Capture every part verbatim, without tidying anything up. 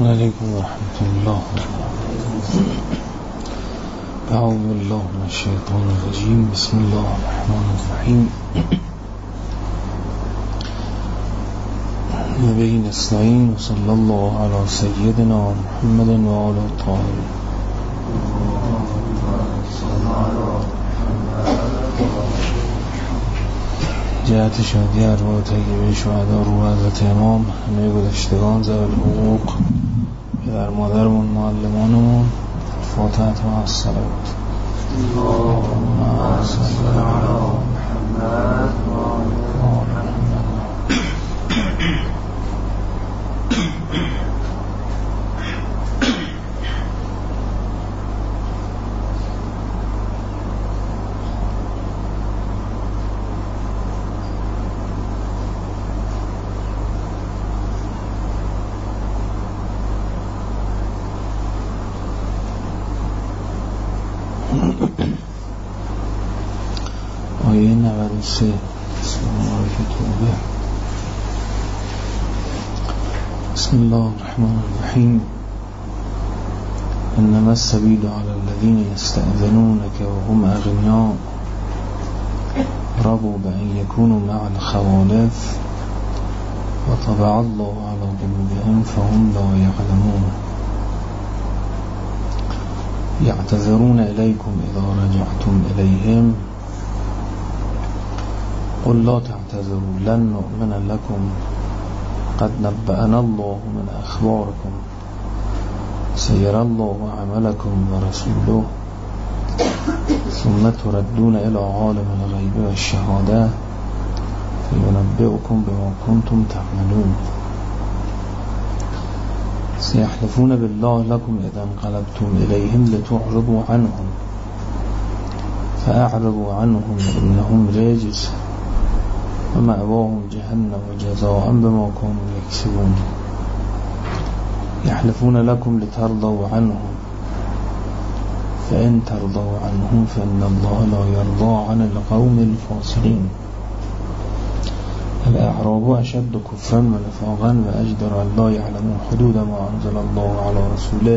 السلام علیکم و رحمت الله. اعوذ بالله من الشیطان الرجیم. بسم الله الرحمن الرحیم. و به نستعین و صلی الله علی سیدنا محمد و آل الطاهرین. جهت شادی ارواح طیبه شهدا روح حضرت امام، همه گذشتگان ذوی الحقوق، پدر مادرمون، معلمانمون، فاتحه و الصلوات. اللهم صل علی محمد و آل محمد. آیه نود و سه بسم الله توبه. بسم الله الرحمن الرحیم. انما السبیل علی الذین یستأذنونک وهم اغنیاء رضوا بأن یکونوا مع الخوالف وطبع الله علی قلوبهم فهم لا یعلمون. يعتذرون إليكم إذا رجعتم إليهم قل لا تعتذروا لن نؤمن لكم قد نبأنا الله من أخباركم سيرى الله عملكم ورسوله ثم تردون إلى عالم الغيب والشهادة فينبئكم بما كنتم تعملون. سيحلفون بالله لكم إذا انقلبتم إليهم لتعرضوا عنهم فأعرضوا عنهم إنهم رجس ومأواهم جهنم جزاء بما كانوا يكسبون. يحلفون لكم لترضوا عنهم فإن ترضوا عنهم فإن الله لا يرضى عن القوم الفاسقين. الأعراب أشد كفرا ونفاقا وأجدر أن لا يعلمون حدود ما أنزل الله على رسوله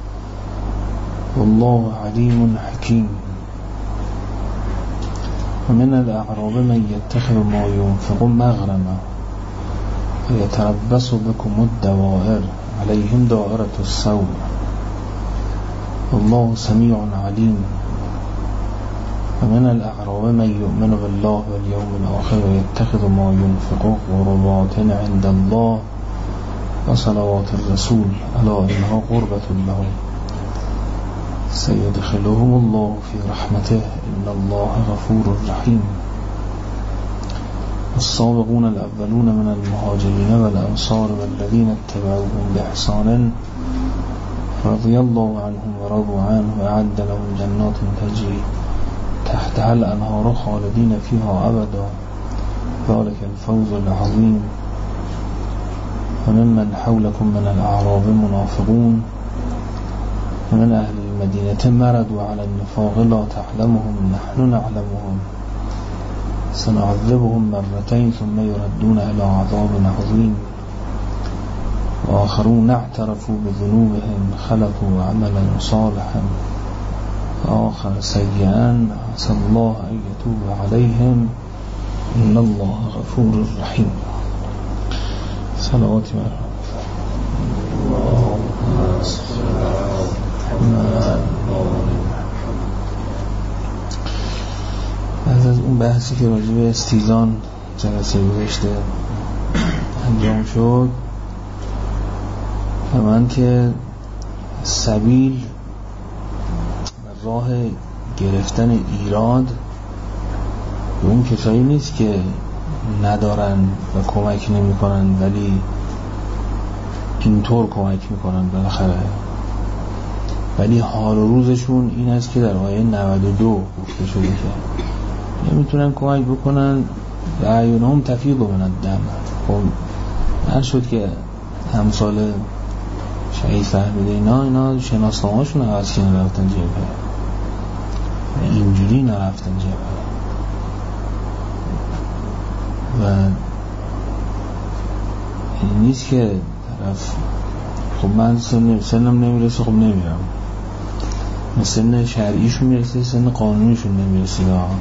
والله عليم حكيم. ومن الأعراب من يتخذ ما ينفق مغرما ويتربص بكم الدوائر عليهم دائرة السوء والله سميع عليم. ومن الأعراب من يؤمن بالله واليوم الآخر ويتخذ ما ينفق قربات عند الله وصلوات الرسول ألا إنها قربة لهم سيدخلهم الله في رحمته إن الله غفور رحيم. السابقون الأولون من المهاجرين والأنصار والذين اتبعوهم بإحسان رضي الله عنهم ورضوا عنه وأعد لهم جنات تجري تحتها الأنهار خالدين فيها أبدا ذلك الفوز العظيم. وممن حولكم من الأعراب منافقون ومن أهل المدينة مردوا على النفاق لا تعلمهم نحن نعلمهم سنعذبهم مرتين ثم يردون إلى عذاب عظيم. وآخرون اعترفوا بذنوبهم خلقوا عملا صالحا وآخر سيئا عسى الله أن يتوب عليهم إن الله غفور رحيم. صلوات مرحبا. بعد از اون بحثی که راجع به استیزان جلسه گذشته انجام شد، من که سبیل راه گرفتن ایراد به اون کسایی نیست که ندارن و کمک نمی کنن ولی اینطور کمک میکنن بالاخره، ولی حال و روزشون این است که در آیه نود و دو گفته شده که نمیتونن کمک بکنن و اعینهم تفیض من الدم. خب هر شد که همسال شهید فهمیده اینا اینا شناسنامه‌شون عوض کردن رفتن جبهه و اینجوری نرفتن جبهه و این نیست که طرف خب من سن سنم نمیرسه، خب نمیرم. سن شرعیشون میرسه، سن قانونیشون نمیرسه.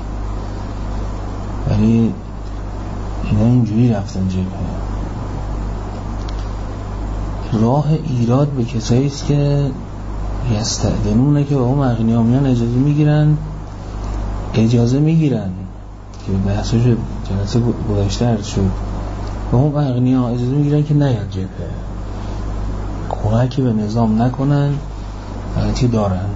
ولی اینا اینجوری رفتن جبهه. راه ایراد به کسایی است که یستأذنونه، که با اون اغنیا میان اجازه میگیرن اجازه میگیرن که بحثش جلسه گذشته عرض شد، با اون اغنیا اجازه میگیرن که نیاد جبهه، کمکی به نظام نکنن، حالتی دارن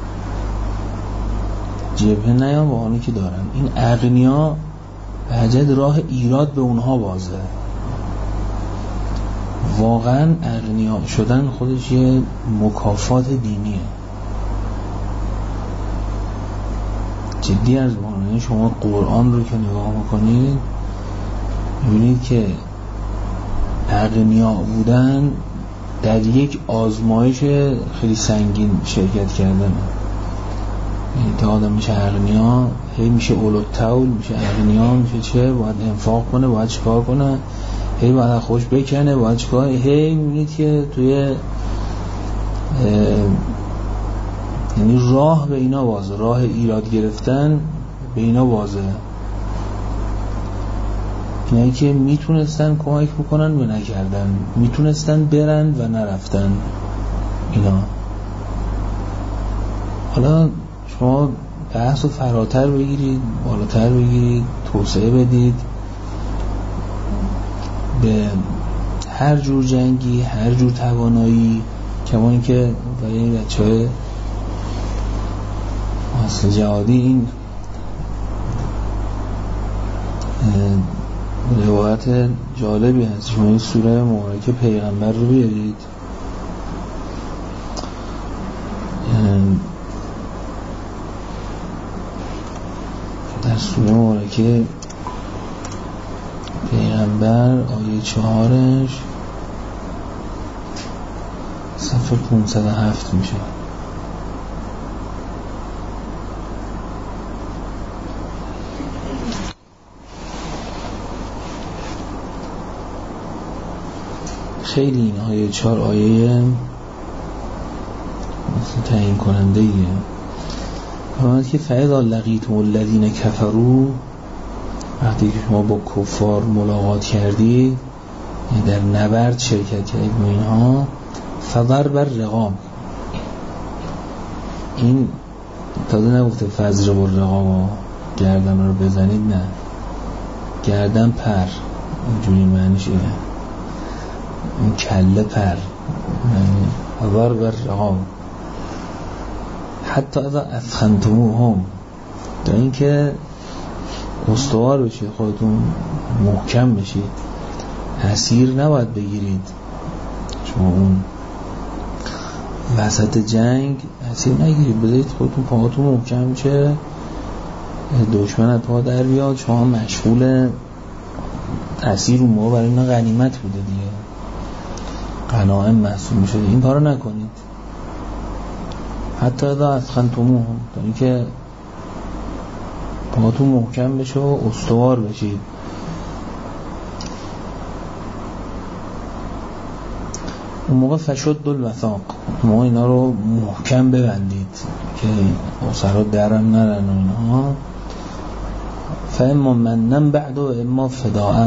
جبهه نیان با حالی که دارن. این اغنیا به حجت راه ایراد به اونها بازه. واقعا اغنیا شدن خودش یه مکافات دینیه. جدی از بانه شما قرآن رو که نگاه میکنید میبینید که اغنیا بودن در یک آزمایش خیلی سنگین شرکت کردن. یعنی تا آدم میشه اغنیا، هی میشه اولوالطول، میشه اغنیا، میشه چه باید انفاق کنه، باید چیکار کنه، هی باید خوش بکنه، باید چیکار، هی میبینید که توی یعنی راه به اینا بازه، راه ایراد گرفتن به اینا بازه. اینایی که میتونستن کمک بکنن و نکردن، میتونستن برن و نرفتن اینا. حالا شما بحث رو فراتر بگیرید، بالاتر بگیرید، توسعه بدید به هر جور جنگی، هر جور توانایی، کما این که برای بچه های اصل جهادی این روایت جالبی هست. شما این سوره مبارکه پیغمبر رو بیارید، در سوره مبارکه پیغمبر آیه چهارش صفحه پانصد و هفت میشه. خیلی این آیه چهار آیه مثل تعیین کننده ایه. فرمود که فاذا لقیتم الذین کفروا، وقتی که شما با کفار ملاقات کردید، در نبرد شرکت کردید با اینها، فضرب الرقاب، این تازه نگفته فضرب الرقاب گردن رو بزنید، نه، گردن پر، اینجوری معنیش اینه، این کله پر، فضرب الرقاب حتی اذا اثخنتموهم، تا اینکه استوار بشید، خودتون محکم بشید، اسیر نباید بگیرید. شما اون وسط جنگ اسیر نگیرید، بذارید خودتون پاهاتون محکم میشه، دشمن از پا در بیاد، شما مشغول اسیر اون موقع برای اینا غنیمت بوده دیگه، غنایم محسوب میشه، این کارو نکنید. حتی اذا اثخنتموهم، تا اینکه پاهاتون محکم بشه و استوار بشید. اون موقع فشد الوثاق، ما اینا رو محکم ببندید که اسرا درم نرن و اینها. فاما منن بعد و اما فداء،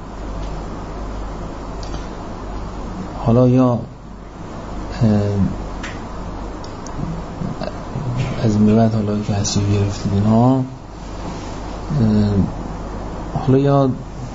حالا یا از این بعد حالا که اسیر گرفتید اینها، حالا یا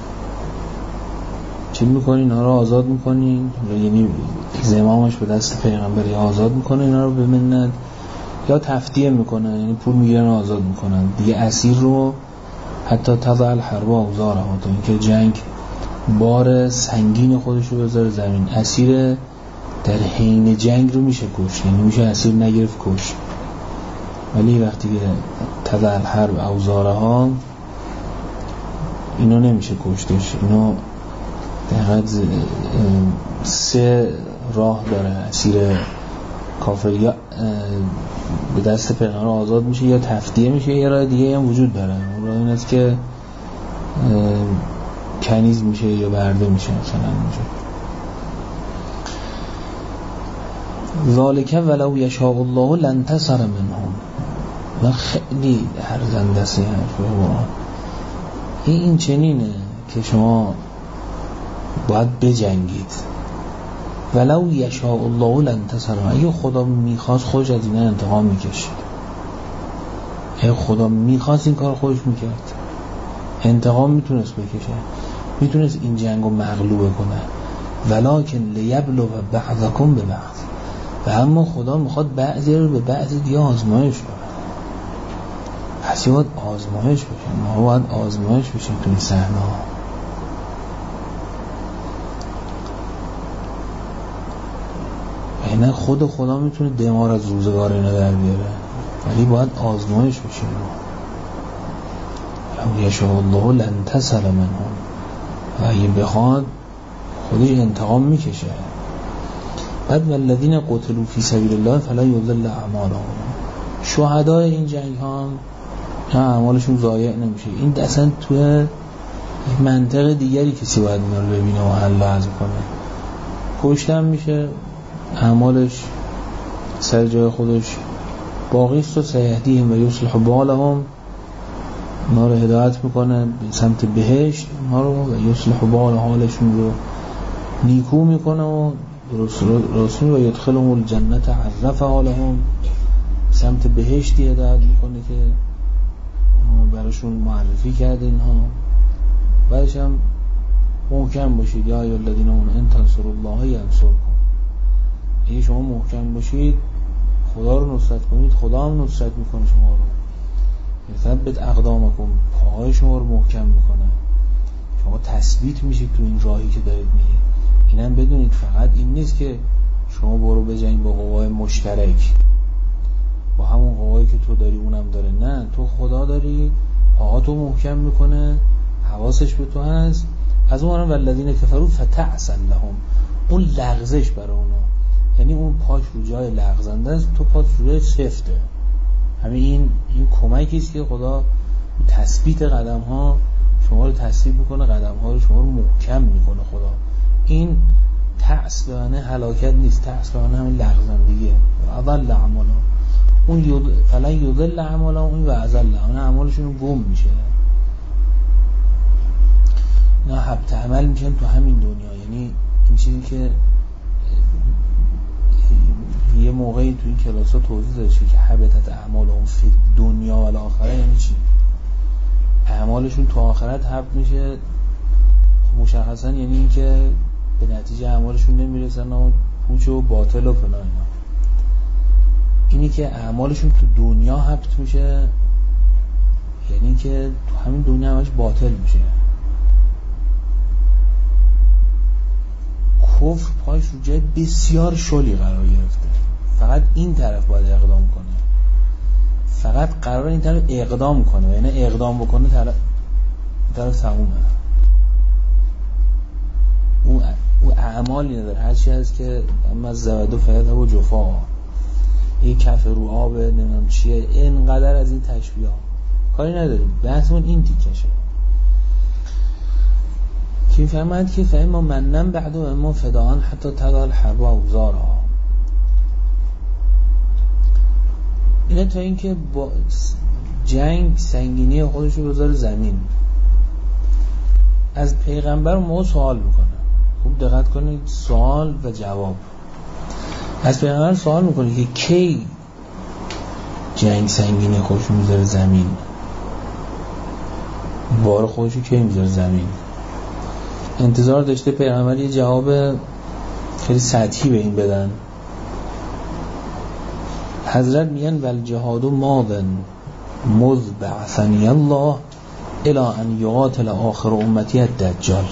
چی میکنین؟ اینا رو آزاد میکنین، یعنی زمامش به دست پیغمبر، یا آزاد میکنه اینا رو به منت، یا تفدیه میکنن، یعنی پول میگیرن و آزاد میکنن دیگه اسیر رو. حتی تضع الحرب اوزارها، تا اینکه جنگ بار سنگین خودش رو بذاره زمین. اسیر در حین جنگ رو میشه کشت، یعنی میشه اسیر نگرفت کشت، ولی وقتی که تضع الحرب اوزارها اینو نمیشه کشتش. اینو دقیقا سه راه داره اسیر کافر، یا به دست پیغمبر آزاد میشه، یا تفدیه میشه، یا راه دیگه هم وجود داره. اون راه این است که کنیز میشه یا برده میشه مثلا. ذالک ولو یشاء الله لانتصر منهم. و خیلی ارزنده است این این چنینه که شما باید بجنگید. ولو یشاء الله لانتصر، اگه خدا میخواست خودش از این انتقام میکشید. اگه خدا میخواست این کار خودش میکرد، انتقام میتونست بکشه، میتونست این جنگو مغلوب کنه. ولکن لیبلو بعضکم به بعض، و اما خدا میخواد بعضی رو به بعضی دیگه آزمایش کنه. پس باید آزمایش بشه، ما باید آزمایش بشیم تو این صحنه ها. اینه خود خدا میتونه دمار از روزگار اینا در بیاره، ولی باید آزمایش بشه. لو یشاء الله لانتصر منهم، و اگه بخواد خودش انتقام میکشه. بعد والذین قتلوا فی سبیل الله فلا یضل اعمالهم، شهدای این جنگ ها نه اعمالشون ضایع نمیشه. این اصلا توی منطق دیگری کسی باید اینا رو ببینه و حل لحظ کنه. کشتن میشه، اعمالش سر جای خودش باقی است و سیهدیهم و یصلح بالهم، اونا رو هدایت میکنه به سمت بهشت، اونا رو و یصلح بال حالشون رو نیکو میکنه و درست و یدخلهم الجنت عرف حالهم، سمت بهشتی هدایت میکنه که براشون معرفی کرده اینها. بعدش هم محکم باشید، یا ایها الذین آمنوا ان تنصروا الله ینصرکم، اگه شما محکم باشید خدا رو نصرت کنید، خدا هم نصرت میکنه شما رو. ثبت اقدامکم، پاهای شما رو محکم میکنه، شما تثبیت میشید تو این راهی که دارید میرید. اینم بدونید فقط این نیست که شما برو بجنگ با قوای مشترک، با همون قوایی که تو داری اونم داره. نه، تو خدا داری، پاهاتو محکم میکنه، حواسش به تو هست. از اون والذین کفروا فتعسا لهم، اون لغزش برای اونا، یعنی اون پاش رو جای لغزنده است، تو پاش رو جای سفته. همین این این کمکی است که خدا تثبیت قدم ها شما رو تثبیت میکنه، قدم ها رو شما رو محکم میکنه خدا. این تعس به معنی هلاکت نیست، تعس به معنی همین لغزندگیه. اضل اعمالا، اون یود فلن یضل اعمالا، اون و اضل اون اعمالشون گم میشه، نه حبط عمل میشن تو همین دنیا. یعنی این چیزی که یه موقعی تو این کلاس ها توضیح داده شد که حبطت اعمالهم فی دنیا و الاخره، یعنی چی؟ اعمالشون تو آخرت حبط میشه. مشخصا یعنی این که به نتیجه اعمالشون نمیرسن و پوچ و باطل و فلان اینا. اینی که اعمالشون تو دنیا حبط میشه یعنی که تو همین دنیا همش باطل میشه. کفر پایش رو جای بسیار شلی قرار گرفته، فقط این طرف باید اقدام کنه، فقط قرار این طرف اقدام کنه، یعنی اقدام بکنه طرف طرف تمومه. او او اعمالی نداره، هر چی هست که اما از زبد و فیض و جفا، این کف رو آبه، نمیدونم چیه، اینقدر از این تشبیه ها کاری نداریم. بحثمون این تیکشه که فهمد که فهم ما منن بعد و اما فدان حتی تدال حرب و اوزارها. اینه تا این که با جنگ سنگینی خودش رو بذاره زمین. از پیغمبر ما سوال میکنه، خوب دقت کنید، سوال و جواب. از پیغمبر سوال میکنه که کی جنگ سنگینی خودش رو میذاره زمین، بار خودش رو کی میذاره زمین. انتظار داشته پیغمبر یه جواب خیلی سطحی به این بدن. حضرت میگن والجهاد ماضن مذ بعثنی الله الی ان یقاتل آخر امتی الدجال.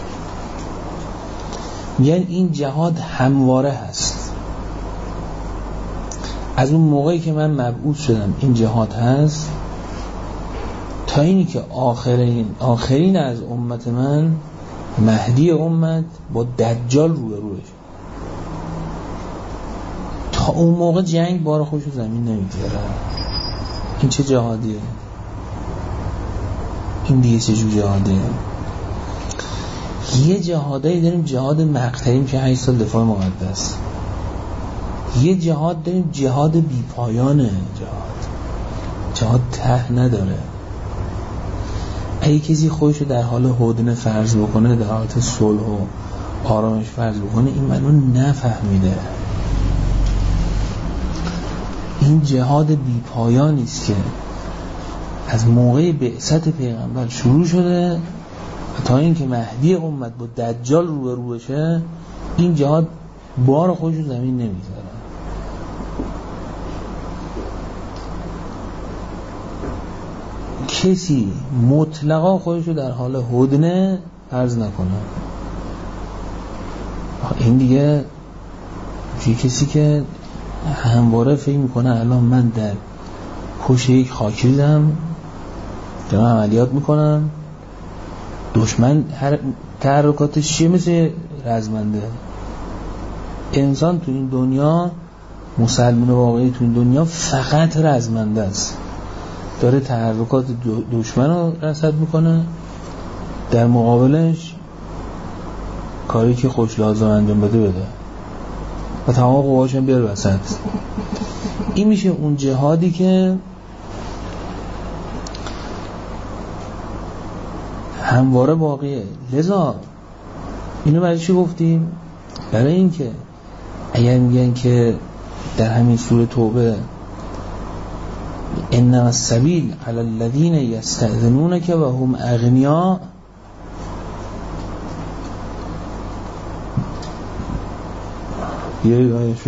میگن این جهاد همواره هست، از اون موقعی که من مبعوث شدم این جهاد هست تا اینی که آخرین آخرین از امت من مهدی امت با دجال روبروش. تا اون موقع جنگ بار خودشو زمین نمیگیره. این چه جهادیه؟ این دیگه چه جو جهادیه؟ یه جهادایی داریم، جهاد مقطعی که هشت سال دفاع مقدس، یه جهاد داریم، جهاد بی پایانه، جهاد جهاد ته نداره. اگه کسی خودش رو در حال هدنه فرض بکنه، در حالت صلح و آرامش فرض بکنه، این منو نفهمیده. این جهاد بی پایانی است که از موقع بعثت پیغمبر شروع شده تا اینکه مهدی امت با دجال روبرو بشه، این جهاد بار خودش رو زمین نمیذاره. کسی مطلقا خودش رو در حال هدنه فرض نکنه. این دیگه چه کسی که همواره فکر میکنه الان من در پشت یک خاکریزم دارم عملیات میکنم، دشمن هر تحرکاتش چیه؟ مثل رزمنده. انسان تو این دنیا، مسلمان واقعی تو این دنیا فقط رزمنده است، داره تحرکات دشمن رو رصد میکنه، در مقابلش کاری که خوش لازم انجام بده بده و تمام قواش هم بیاره وسط. این میشه اون جهادی که همواره باقیه. لذا اینو برای چی گفتیم؟ برای این که اگر میگن که در همین سوره توبه انما السبیل علی الذین یستأذنونک و هم اغنیاء، بیایید آیشو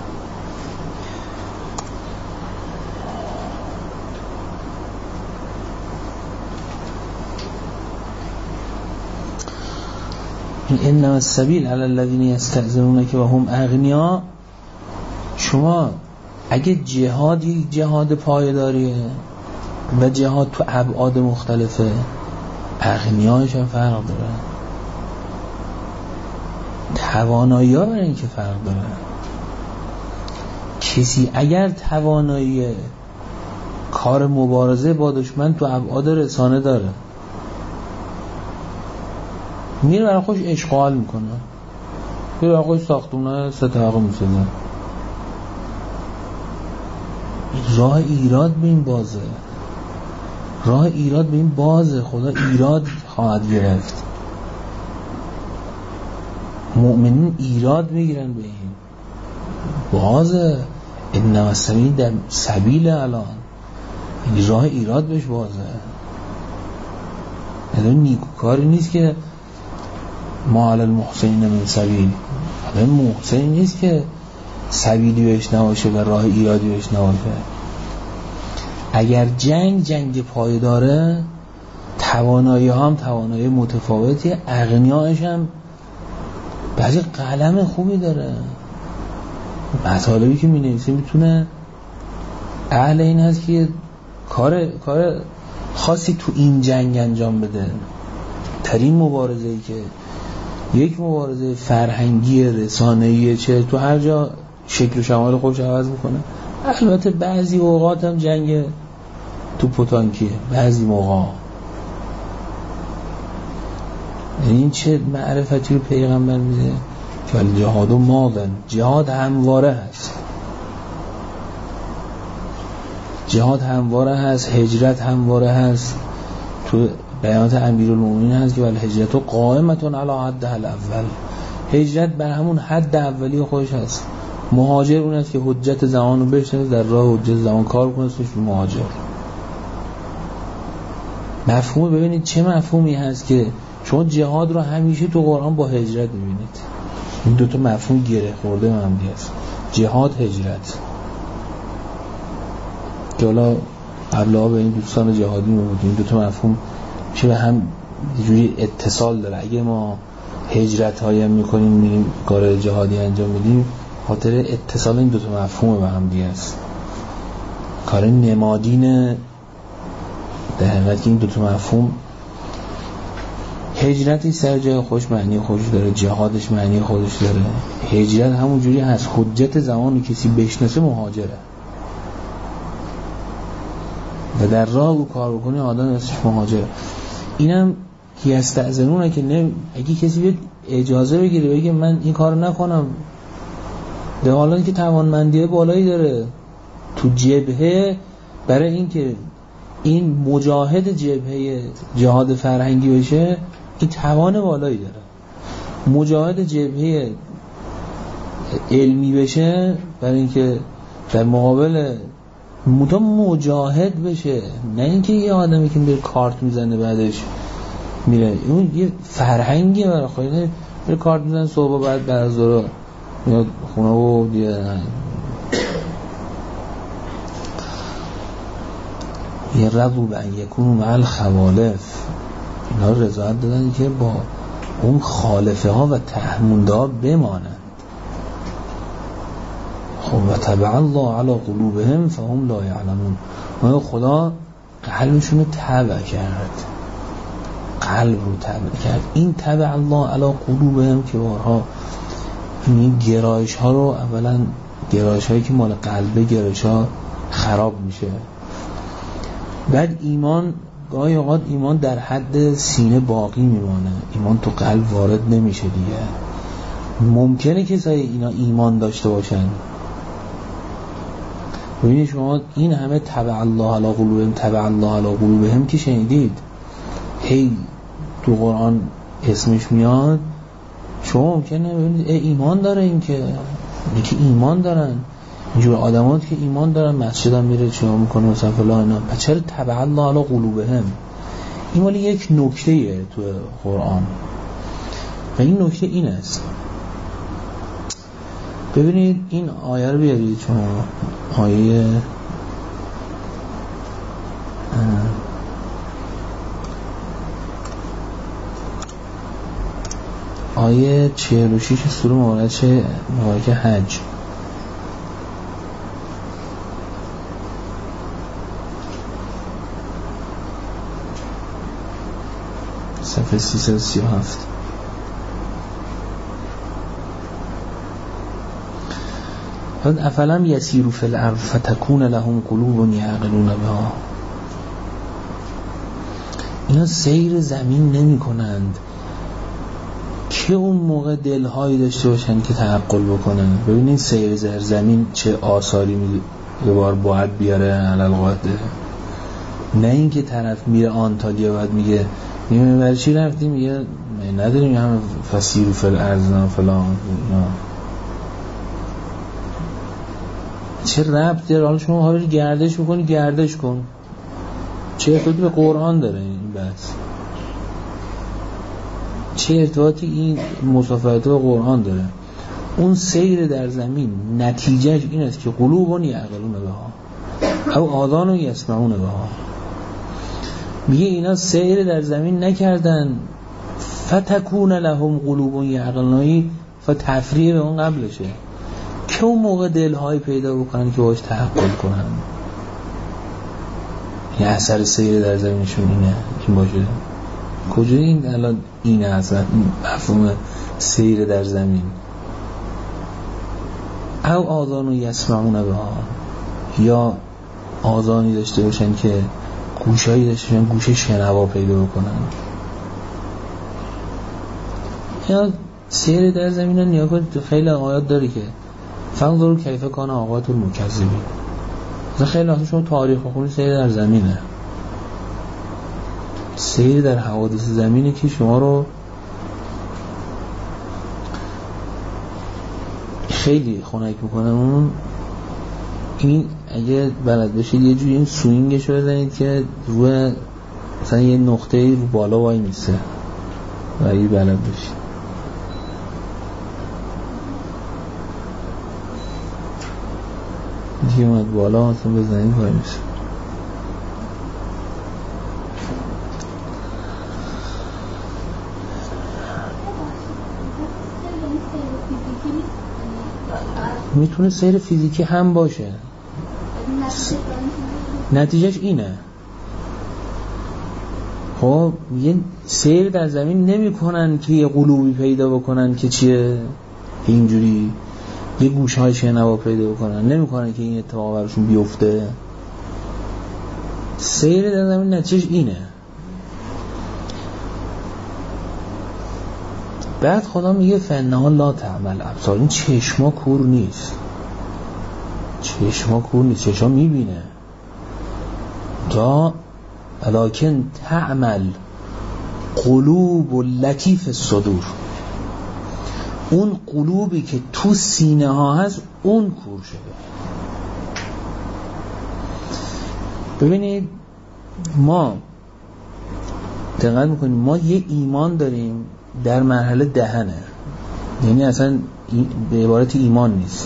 انما السبیل علی الذین یستأذنونک و هم اغنیاء. شما اگه جهاد یک جهاد پایداریه و جهاد تو ابعاد مختلفه، اغنیایش هم فرق داره، توانایی ها برای این که فرق داره. کسی اگر توانایی کار مبارزه با دشمن تو ابعاد رسانه داره، میره برای خوش اشغال میکنه، میره برای خوش ساختونه سه طبقه میسازه. راه ایراد به این بازه، راه ایراد به این بازه. خدا ایراد خواهد گرفت، مؤمنین ایراد میگیرن به این بازه. انما السبیل در سبیل الان، این راه ایراد بهش بازه. این نیکوکاری نیست که ما علی المحسنین من سبیل، این محسن نیست که سبیلی بهش نباشه و راه ایرادی بهش نباشه. اگر جنگ جنگ پایداره، توانایی هم توانایی متفاوتی، اغنیایش هم بعضی قلم خوبی داره، مطالبی که می نویسه میتونه اهل این هست که کار کار خاصی تو این جنگ انجام بده. ترین مبارزه‌ای که یک مبارزه فرهنگی رسانه‌ای چه تو هر جا شکل و شمال خودش عوض میکنه. البته بعضی اوقات هم جنگ تو پتانکیه، بعضی موقع. این چه معرفتی رو پیغمبر میده که الجهاد و مادن، جهاد همواره هست، جهاد همواره هست، هجرت همواره هست. تو بیانات امیرالمومنین هست که ول هجرت قائمتون علی حدها الاول، هجرت بر همون حد اولی خودش هست. مهاجر اون است که حجت زمان رو بشنه، در راه حجت زمان کار کنه، اسمش مهاجر. مفهوم ببینید چه مفهومی هست که شما جهاد رو همیشه تو قرآن با هجرت میبینید. این دوتا مفهوم گره خورده هم هم هست، جهاد هجرت، که حالا قبلها به این دوستان جهادی میبود این دوتا مفهوم چه به هم جوری اتصال داره. اگه ما هجرت هایی هم میکنیم میریم کار جهادی انجام میدیم، خاطر اتصال این دوتا مفهوم به هم دیگه است. کار نمادین در حقیقت که این دوتا مفهوم، هجرتی سر جای خوش معنی خودش داره، جهادش معنی خودش داره. هجرت همون جوری هست، حجت زمان رو کسی بشناسه مهاجره و در راه او کار بکنه آدم اسمش مهاجره. اینم که یستأذنونه که نه، اگه کسی بیاد اجازه بگیره بگه من این کارو نکنم، در حالی که توانمندی بالایی داره تو جبهه، برای اینکه این مجاهد جبهه جهاد فرهنگی بشه این توان بالایی داره. مجاهد جبهه علمی بشه برای اینکه در مقابل متا مجاهد بشه، نه اینکه یه آدمی که میره کارت میزنه بعدش میره، اون یه فرهنگی برای خودش میره کارت میزنه صبح بعد بعد از ظهر میاد خونه و دیگه یه رضو به ان یکونوا مع الخوالف، اینا رضایت دادن که با اون خالفه ها و تهمونده ها بمانند. خب و تبع الله علی قلوبهم فهم لا یعلمون، و خدا قلبشون رو تبع کرد، قلب رو تبع کرد. این تبع الله علی قلوبهم که بارها این گرایش ها رو، اولا گرایش هایی که مال قلبه گرایش ها خراب میشه، بعد ایمان گاهی اوقات ایمان در حد سینه باقی میمانه، ایمان تو قلب وارد نمیشه دیگه. ممکنه کسایی اینا ایمان داشته باشن، ببینید شما این همه تبع الله علی قلوبهم تبع الله علی قلوبهم که شنیدید هی تو قرآن اسمش میاد، شما ممکنه ببینید ایمان داره، این که که ایمان دارن اینجور آدمات که ایمان دارن مسجد هم میره چه میکنه مثلا فلان اینا، پس چرا تبع الله علی قلوبهم؟ این مالی یک نکته‌ایه تو قرآن و این نکته این است. ببینید این آیه رو بیارید شما، آیه آیه چهل و شش سوره مبارکه مبارکه حج. صفحه سیصد و سی و هفت. افلم یسیروا فی الارض فتکون لهم قلوب یعقلون بها، اینا سیر زمین نمی کنند که اون موقع دلهایی داشته باشن که تعقل بکنن. ببینید سیر زر زمین چه آثاری می یه بار باید بیاره علل قاعده، نه این که طرف میره آنتالیا بعد میگه میگه برای چی رفتیم، میگه نداریم همه فسیروا فی الارض فلان. چه ربط داره؟ حالا شما حالا گردش میکنی گردش کن، چه ارتباطی به قرآن داره این بحث؟ چه ارتباطی این مسافرت به قرآن داره؟ اون سیر در زمین نتیجهش این است که قلوب یعقلون بها او آذان یسمعون بها. میگه اینا سیر در زمین نکردن فتکون لهم قلوب یعقلون، فتفریه به اون قبلشه که اون موقع دلهایی پیدا بکنن که باش تحقل کنن. یه اثر سیر در زمینشون اینه این باشه. کجا این الان اینه اصلا مفهوم سیر در زمین؟ او آذان یسمعون بها، یا آذانی داشته باشن که گوشایی داشته باشن گوش شنوا پیدا بکنن. یا سیر در زمین رو نیا کنید، خیلی آیات داری که فانظروا کیف کان عاقبة المکذبین. مثلا خیلی وقتا شما تاریخ بخونید سیر در زمینه، سیر در حوادث زمینه که شما رو خیلی خنک میکنه. اون این اگه بلد بشید یه جوری این سوینگش رو بزنید که روی مثلا یه نقطه رو بالا وای میسته و اگه بلد بشید دیگه اومد بالا مثلا بزنید وای میسته. میتونه سیر فیزیکی هم باشه، نتیجهش اینه. خب یه سیر در زمین نمی کنن که یه قلوبی پیدا بکنن که چیه اینجوری یه گوش های شنوا پیدا بکنن، نمی کنن که این اتفاق براشون بیفته. سیر در زمین نتیجهش اینه. بعد خدا میگه فنها لا تعمل ابصار، این چشما کور نیست، چشما کور نیست، چشما میبینه، تا ولکن تعمل قلوب لطیف الصدور، اون قلوبی که تو سینه ها هست اون کور شده. ببینید ما دقت میکنیم، ما یه ایمان داریم در مرحله دهنه، یعنی اصلا به عبارت ایمان نیست.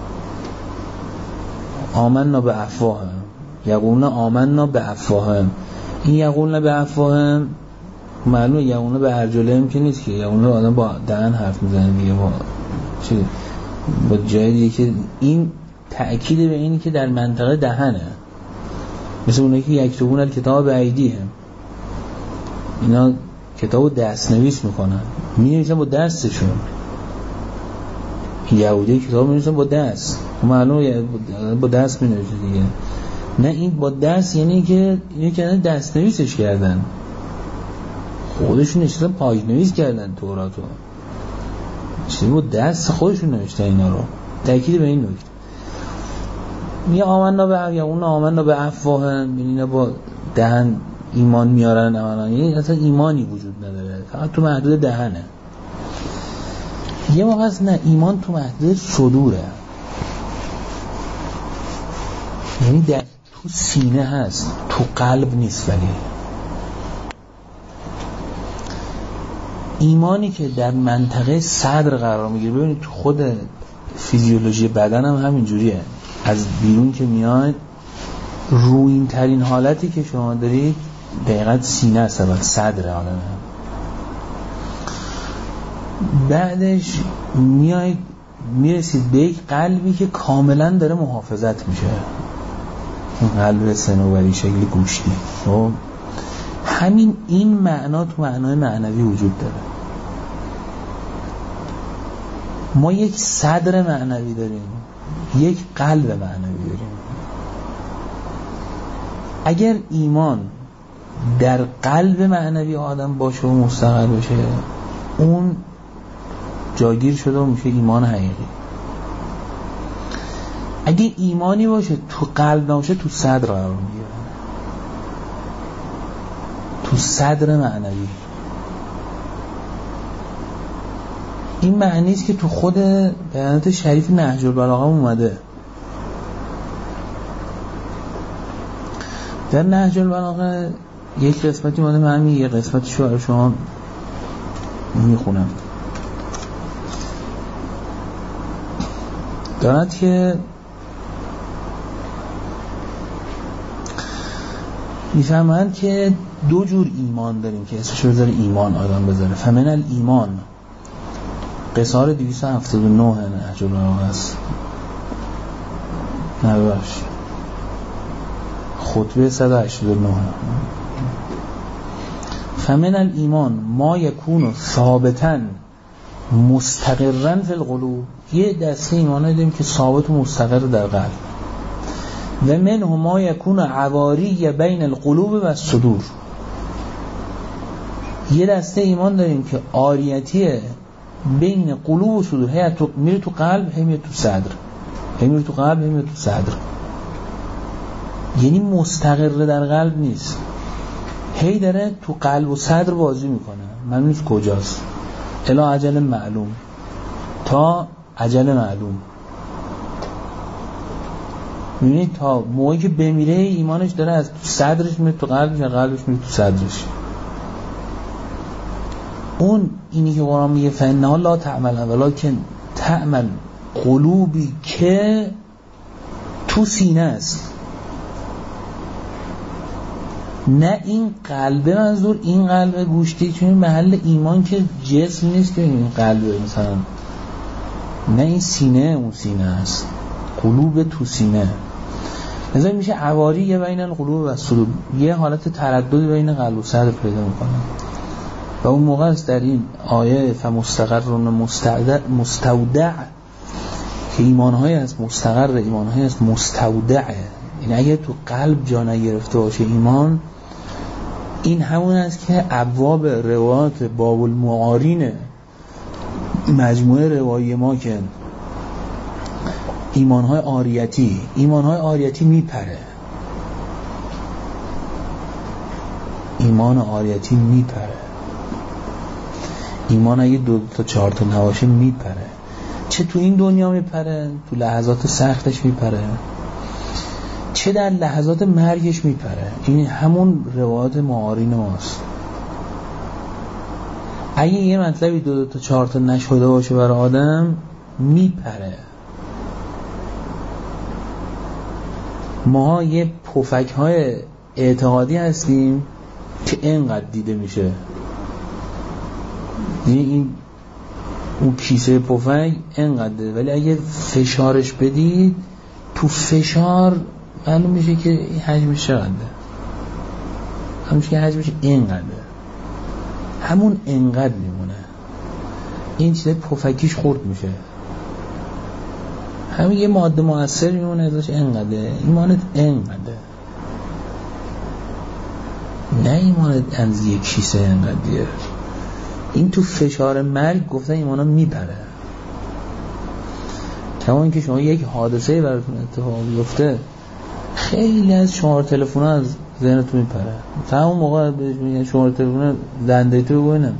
آمنا به افواهم یقولون آمنا به افواهم، این یقولون به افواهم معلومه یقولون به ارجلهم که نیست، که یقولون آدم با دهن حرف میزنه دیگه، با چی با جای دیگه، که این تأکید به اینی که در منطقه دهنه، مثل اونایی که یکتبون الکتاب به ایدیهم، اینا کتابو دست نویس میکنن، می نویسن با دستشون، یهودی کتاب می نویسن با دست، معلومه با دست می نویسن دیگه. نه این با دست یعنی که اینو که دست نویسش کردن، خودشون نشستن پای نویس کردن توراتو، چیزی با دست خودشون نوشتن اینا رو. تأکید به این نکته میگه آمنا به یا اون آمنا به افواهم، اینا با دهن ایمان میارن، اولا یعنی اصلا ایمانی وجود نداره، فقط تو محدود دهنه. یه موقع هست نه، ایمان تو محدود صدوره، یعنی در تو سینه هست، تو قلب نیست. ولی ایمانی که در منطقه صدر قرار میگیره، ببینید تو خود فیزیولوژی بدن هم همین جوریه، از بیرون که میاد روین ترین حالتی که شما دارید دقیقاً سینه است و صدر آدمه. بعدش میاید میرسید به یک قلبی که کاملا داره محافظت میشه، اون قلب صنوبری شکل گوشتی. خب همین این معنا تو معنای معنوی وجود داره. ما یک صدر معنوی داریم، یک قلب معنوی داریم. اگر ایمان در قلب معنوی آدم باشه و مستقر بشه، اون جاگیر شده و میشه ایمان حقیقی. اگه ایمانی باشه تو قلب نباشه، تو صدر قرار میگیره، تو صدر معنوی. این معنی است که تو خود بیانات شریف نهج البلاغه اومده. در نهج البلاغه یک قسمتی اومده، من همین یک قسمتش رو شما میخونم. دارد که میفهمند که دو جور ایمان داریم که اسمش رو بذاره ایمان آدم بذاره. فمن الایمان، قصار دویست و هفتاد و نه نهج البلاغه است، نباش خطبه صد و هشتاد و نه. فمن الایمان ما یکون ثابتا مستقرا فی القلوب، یه دسته ایمانه داریم که ثابت و مستقر در قلب. و منه ما یکون عواری بین القلوب و الصدور، یه دسته ایمان داریم که عاریتیه بین قلوب و صدور، هی تو میره تو قلب، هی میره تو صدر، هی میره تو قلب، هی میره تو صدر، یعنی مستقر در قلب نیست، هی داره تو قلب و صدر بازی میکنه. معلوم نیست کجاست، الی اجل معلوم، تا اجل معلوم. میبینید تا موقعی که بمیره ایمانش داره از تو صدرش میره تو قلبش، قلبش میره تو صدرش. اون اینی که قرآن میگه فانها لا تعمل ولکن تعمل قلوبی که تو سینه است، نه این قلب منظور این قلب گوشتی، چون این محل ایمان که جسم نیست که این قلب مثلا، نه این سینه اون سینه است، قلوب تو سینه. لذا میشه عواری یه بین القلوب و الصدور، یه حالت تردد بین قلب و صدر پیدا میکنه. و اون موقع است در این آیه فمستقرون مستودع مستودع که ایمانهای از مستقر، ایمانهای از مستودعه. این اگه تو قلب جا نگرفته باشه ایمان، این همون است که ابواب روایات باب المعارین مجموعه روایی ما که ایمانهای عاریتی ایمانهای عاریتی میپره، ایمان عاریتی میپره، ایمان اگه دو تا چهار تا نباشه میپره، چه تو این دنیا میپره، تو لحظات سختش میپره، چه در لحظات مرگش میپره. این همون روایات معارین ماست. اگه یه مطلبی دو, دو تا چهار تا نشده باشه برای آدم میپره. ما یه پفک های اعتقادی هستیم که اینقدر دیده میشه. یعنی این اون کیسه پفک اینقدره، ولی اگه فشارش بدید تو فشار معلوم میشه که این حجمش چقدره. همونش که حجمش اینقدره، همون اینقدر میمونه. این چیزه پفکیش خورد میشه، همین یه ماده مؤثر میمونه ازش اینقدره. ایمانت اینقدره، نه ایمانت از یک کیسه اینقدره. این تو فشار مرگ گفتن ایمانا میپره. کما اینکه شما یک حادثه براتون اتفاق بیفته خیلی از شماره تلفن از ذهنتون میپره. تا اون موقع بهش میگن شماره تلفن دنده تو بگوینم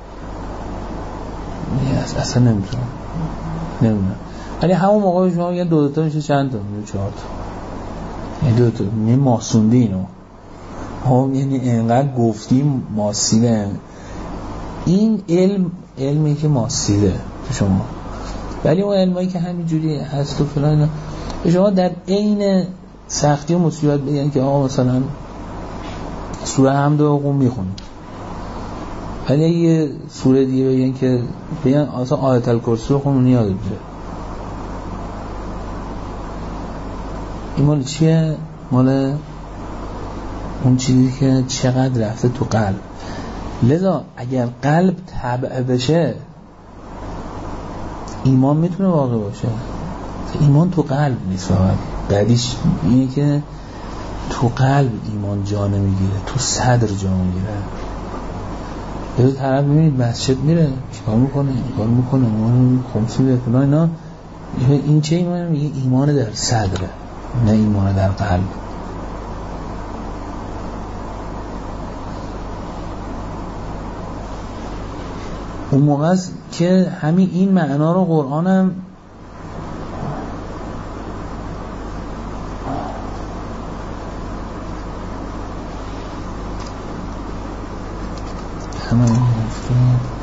اصلا نمیتونم نمیدونم، ولی همون موقع شما میگن دو دوتا میشه چند تا؟ میشه چهار تا. یعنی دو دوتا می ماسوندی اینو هم، یعنی اینقدر گفتیم ماسیده. این علم علمی که ماسیده شما، ولی اون علمایی که همینجوری هست و فلان شما در عین سختی و مصیبت بگن که آقا مثلا سوره حمد و قوم میخونید، ولی یه سوره دیگه بگن که بگن اصلا آیت الکرسی رو خونون یاد بگیره. این مال چیه؟ مال اون چیزی که چقدر رفته تو قلب. لذا اگر قلب تبع بشه ایمان میتونه واقع باشه. ایمان تو قلب نیست، فقط بعدیش اینه که تو قلب ایمان جا نمیگیره، تو صدر جا میگیره. یه طرف میبینید مسجد میره چیکار میکنه؟ چیکار میکنه؟ ایمان خمسی به فلان اینا. این چه ایمان؟ میگه ایمان در صدره، نه ایمان در قلب. اون موقع است که همین این معنا رو قرآن هم همه این گفته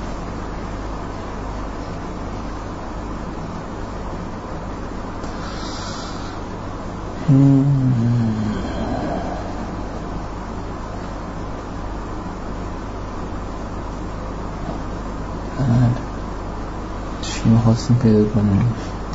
چی میخواستیم پیدا کنیم؟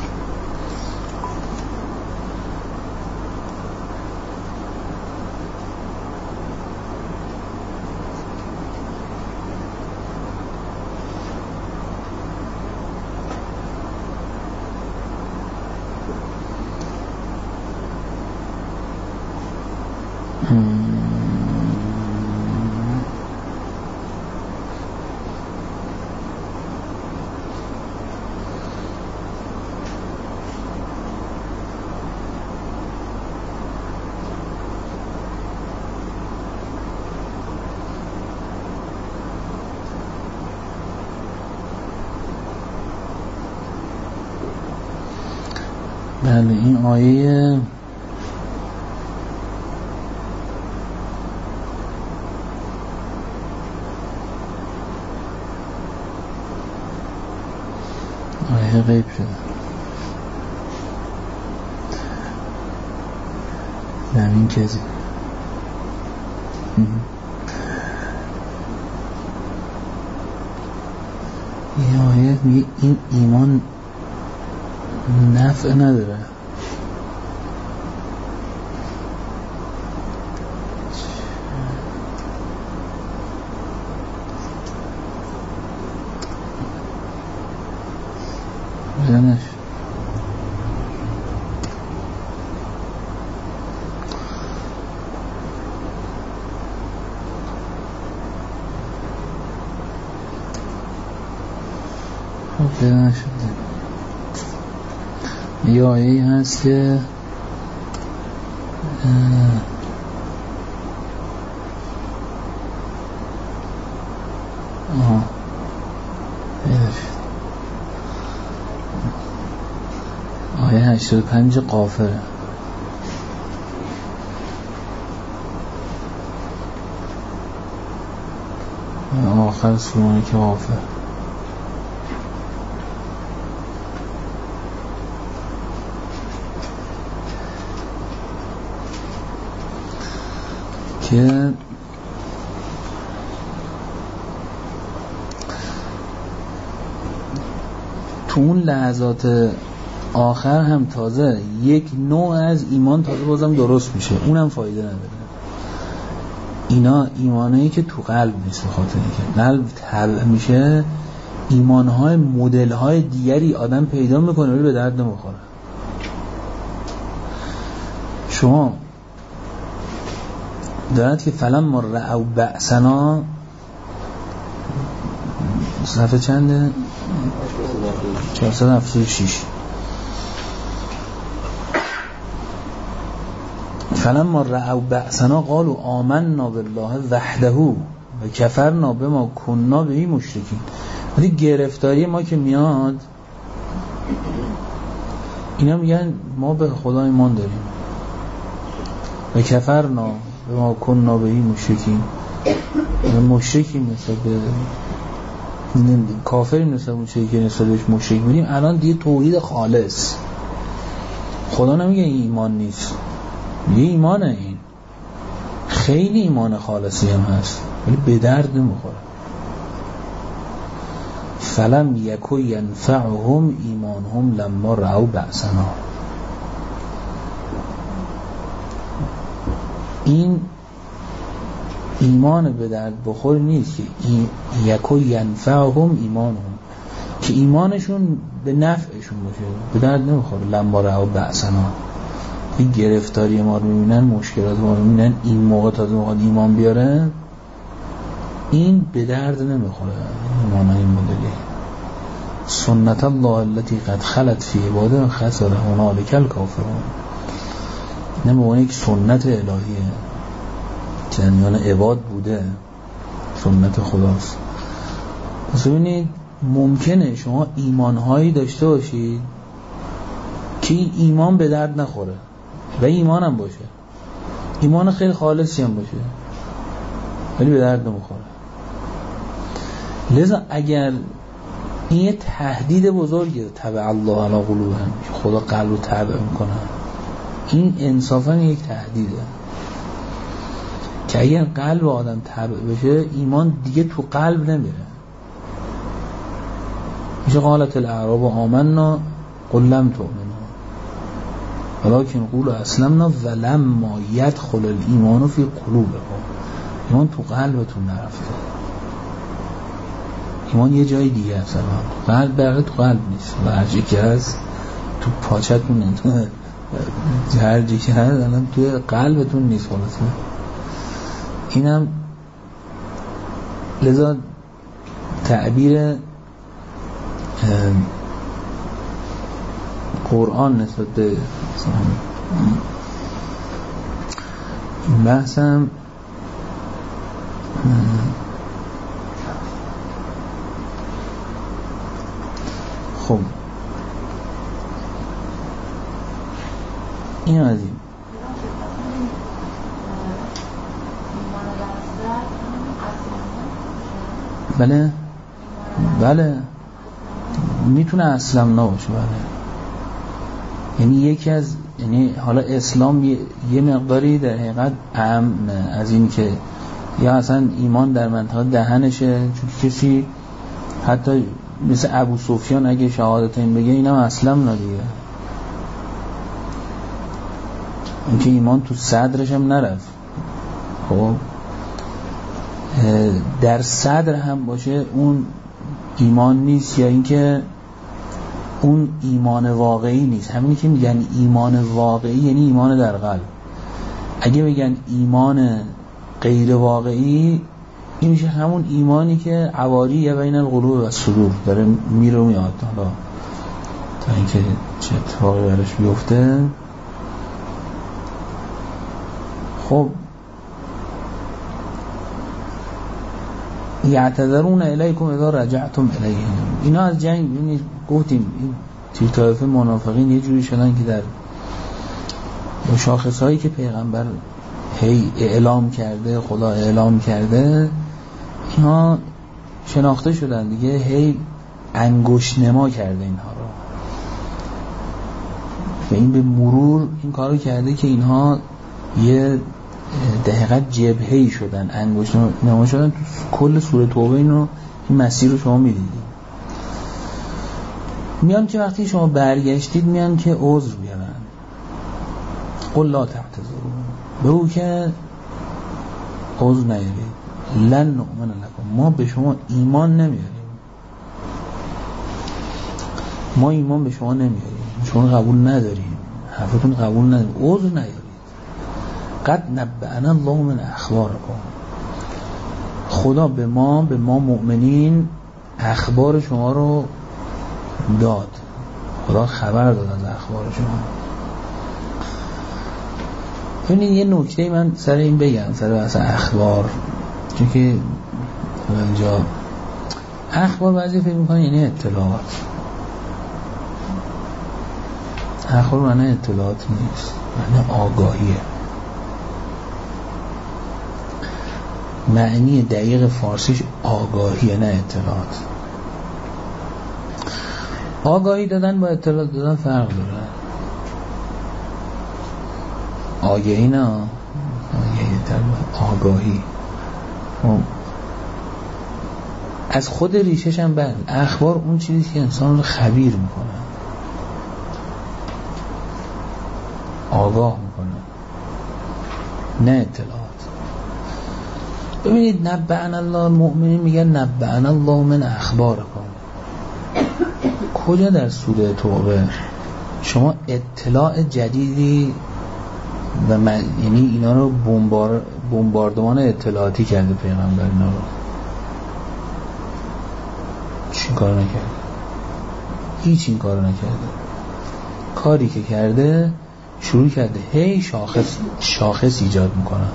بله این آیه آیه غیب شده. زمین کسی این آیه میگه این ایمان نفع نداره. بزنش خب پیدا نشده. یه آیه‌ای هست که آها پیدا شد. آیه هشتاد و پنج غافر، آخر سوره که غافر که تو اون لحظات آخر هم تازه یک نوع از ایمان تازه بازم درست میشه، اونم فایده نداره. اینا ایمانایی که تو قلب نیست، به خاطر اینکه قلب تبع میشه ایمانهای مدلهای دیگری آدم پیدا میکنه ولی به درد نمیخوره. شما دارد که فلما رأوا بأسنا، صفحه چنده؟ چهارصد و هفتاد و شش. فلما رأوا بأسنا قالوا آمنا بالله وحده و کفرنا بما كنا به مشرکین. ولی گرفتاری ما که میاد اینا میگن ما به خدا ایمان داریم و کفرنا بما كنا به مشرکین، مشرکین نسبت به کافرین نسبت به اون چیزی که نسبت بهش مشرک بودیم. الان دیگه توحید خالص. خدا نمیگه این ایمان نیست، میگه ایمانه، این خیلی ایمان خالصی هم هست ولی به درد نمیخوره. فلم یکو ینفعهم ایمانهم لما رأوا بأسنا. این ایمان به درد بخور نیست که یکو ینفعهم ایمانهم، که ایمانشون به نفعشون باشه، به درد نمیخوره. لما رأوا بأسنا، این گرفتاری ما رو میبینن، مشکلات ما رو میبینن، این موقع تازه موقع ایمان بیاره، این به درد نمیخوره. ایمان این مدلی سنت الله التي قد خلت فی عباده خسر هنالک الکافرون. نمیونه یک سنت الهیه که میان عباد بوده، سنت خداست. پس ببینید ممکنه شما ایمانهایی داشته باشید که این ایمان به درد نخوره و ایمان هم باشه، ایمان خیلی خالصی هم باشه ولی به درد نمیخوره. لذا اگر این یه تهدید بزرگه، تبع الله علی قلوبهم، خدا قلب رو تبع میکنه، این انصافا یک تهدیده که اگر قلب آدم تبع بشه ایمان دیگه تو قلب نمیره. میشه قالت الاعراب آمنا قل لم تؤمنوا ولكن قولوا اسلمنا ولما يدخل الايمان في قلوبكم. ایمان تو قلبتون نرفته، ایمان یه جای دیگه هست. قلب برای تو قلب نیست و هر جایی که هست تو پاچتون نیست، هر جایی که هست الان توی قلبتون نیست. خلاصه اینم لذا تعبیر قرآن نسبت به بحثم خب این از این بله بله میتونه اصلا نباشه. بله یعنی یکی از یعنی حالا اسلام یه, یه مقداری در حقیقت اهم از این که یا اصلا ایمان در منطقه دهنشه، چون کسی حتی مثل ابو سفیان اگه شهادت این بگه اینم اصلا ندیگه، این که ایمان تو صدرش هم نرفت. خب در صدر هم باشه اون ایمان نیست، یا اینکه اون ایمان واقعی نیست. همینی که میگن ایمان واقعی یعنی ایمان در قلب. اگه بگن ایمان غیر واقعی این میشه همون ایمانی که عواری بین القلوب و صدور داره میره و میاد حالا تا اینکه چه اتفاقی براش بیفته. خب یعتذرون الیکم اذا رجعتم الیهم، اینا از جنگ گفتیم این تیر طایفه منافقین یه جوری شدن که در مشاخصهایی که پیغمبر هی اعلام کرده، خدا اعلام کرده، اینا شناخته شدن دیگه، هی انگشت نما کرده اینها رو و این به مرور این کارو کرده که اینها یه دقیقت جبهه‌ای شدن، انگشت نما شدن. تو کل سوره توبه اینو این مسیر رو شما میدیدید. میان که وقتی شما برگشتید میان که عذر بیارن، قل لا تعتذروا، بگو که عذر نیارید، لن نؤمن لکم، ما به شما ایمان نمیاریم، ما ایمان به شما نمیاریم، شما قبول نداریم، حرفتون قبول نداریم، عذر نیارید. قد نبأنا الله من اخبارکم، خدا به ما به ما مؤمنین اخبار شما رو داد، خدا خبر داد از اخبار شما. ببینید یه نکته من سر این بگم، سر بحث اخبار، چون که اینجا اخبار بعضی فکر میکنن یعنی اطلاعات. اخبار معنی اطلاعات نیست، معنی آگاهیه. معنی دقیق فارسیش آگاهیه، نه اطلاعات. آگاهی دادن با اطلاعات دادن فرق داره. آگاهی نه، آگاهی تر آگاهی از خود ریشش هم بعد اخبار اون چیزی که انسان رو خبیر میکنه، آگاه میکنه، نه اطلاعات. ببینید نبأنا الله المؤمنین میگن نبأنا الله من اخبارکم. کجا در سوره توبه شما اطلاع جدیدی و من... یعنی اینا رو بمبار... بمباردمان اطلاعاتی کرده پیغمبر، اینا رو چی کار نکرده؟ هیچ این کار نکرده. کاری که کرده شروع کرده هی شاخص شاخص ایجاد میکنه.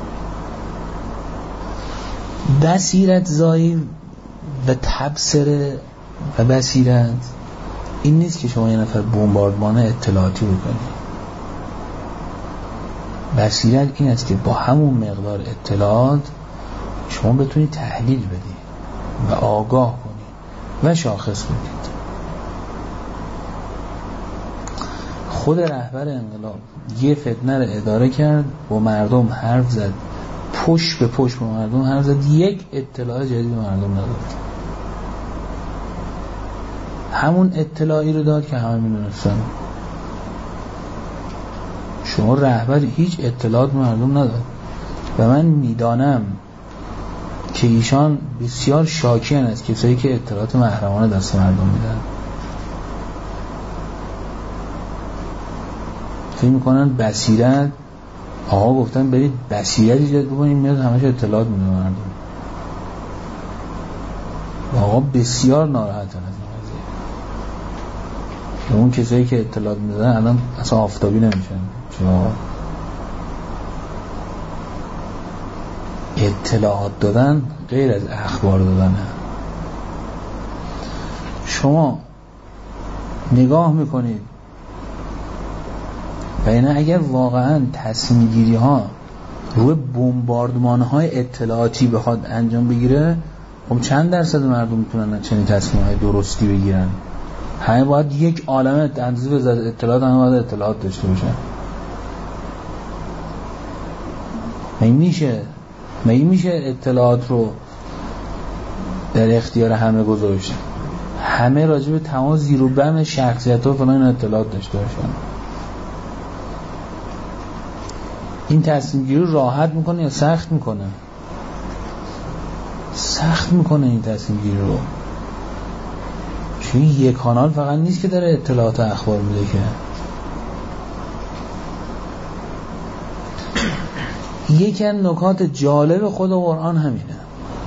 بصیرت زایی و تبصره و بصیرت این نیست که شما یه نفر بمباردمان اطلاعاتی بکنید. بصیرت این است که با همون مقدار اطلاعات شما بتونید تحلیل بدید و آگاه کنید و شاخص بدید. خود رهبر انقلاب یه فتنه رو اداره کرد، با مردم حرف زد، پشت به پشت با مردم حرف زد، یک اطلاع جدید به مردم نداد. همون اطلاعی رو داد که همه میدونستن. شما رهبر هیچ اطلاعات به مردم نداد و من میدانم که ایشان بسیار شاکیان از کسایی که اطلاعات محرمانه دست مردم میدن. فکر میکنن بصیرت، آقا گفتن برید بصیرت ایجاد بکنید، میاد همش اطلاعات میده مردم. آقا بسیار ناراحتن از این قضیه. اون کسایی که اطلاعات میدن الان اصلا آفتابی نمیشن. چرا؟ اطلاعات دادن غیر از اخبار دادنه. شما نگاه میکنید و اینه اگر واقعا تصمیم گیری ها روی بمباردمان های اطلاعاتی بخواد انجام بگیره، خب چند درصد مردم میتونن چنین تصمیم های درستی بگیرن؟ همه باید یک عالم اندازه وزارت اطلاعات همه باید اطلاعات داشته باشن. این میشه مگه میشه اطلاعات رو در اختیار همه گذاشت؟ همه راجع به تمام زیر و بم شخصیت ها فلان اطلاعات داشته باشن. این تصمیم گیری رو راحت میکنه یا سخت میکنه؟ سخت میکنه این تصمیم گیری رو. چون یک کانال فقط نیست که داره اطلاعات اخبار میده که یکی از نکات جالب خود قرآن همینه.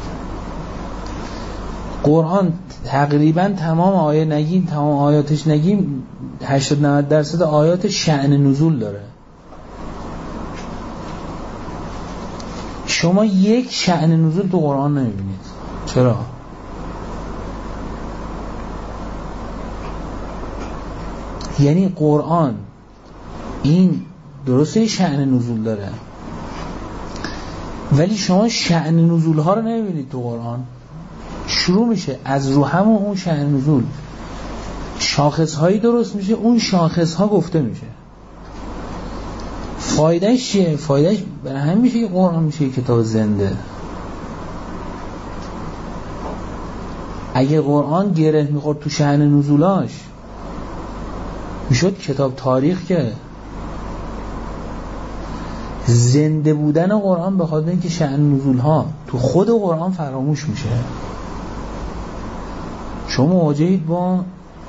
قرآن تقریبا تمام آیه نگیم تمام آیاتش نگیم هشتاد نود درصد آیات شأن نزول داره. شما یک شأن نزول تو قرآن نمیبینید. چرا؟ یعنی قرآن این درسته شأن نزول داره ولی شما شأن نزول ها رو نمیبینید تو قرآن. شروع میشه از رو همون اون شأن نزول شاخص هایی درست میشه، اون شاخص ها گفته میشه. فایدهش چیه؟ فایدهش برای همین میشه که قرآن میشه یک کتاب زنده. اگه قرآن گره میخورد تو شأن نزولاش میشد کتاب تاریخ. که زنده بودن قرآن به خاطر اینکه شأن نزول ها تو خود قرآن فراموش میشه. شما مواجهید با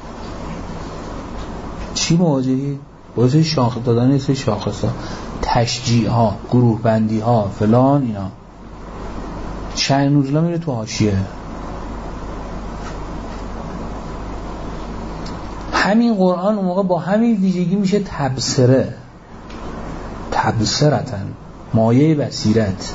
چی؟ مواجهید با سه شاخص دادن سه شاخص ها، تشجیع ها، گروه بندی ها، فلان اینا. شأن نزول ها میره تو حاشیه. همین قرآن اون موقع با همین ویژگی میشه تبصره، تبصرتن، مایه بصیرت.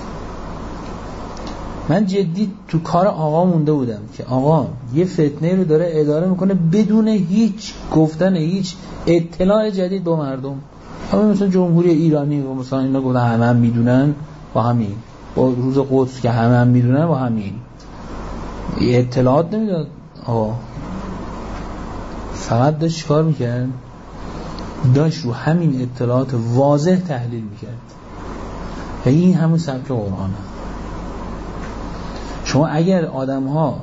من جدی تو کار آقا مونده بودم که آقا یه فتنه رو داره اداره میکنه بدون هیچ گفتن هیچ اطلاع جدید به مردم. همین مثلا جمهوری ایرانی و مثلا اینا گفتن همه هم میدونن با همین، با روز قدس که همه هم میدونن با همین اطلاعات نمیداد. آقا فقط داشت چیکار میکرد؟ داشت رو همین اطلاعات واضح تحلیل میکرد و این همون سبک قرآنه. شما اگر آدم ها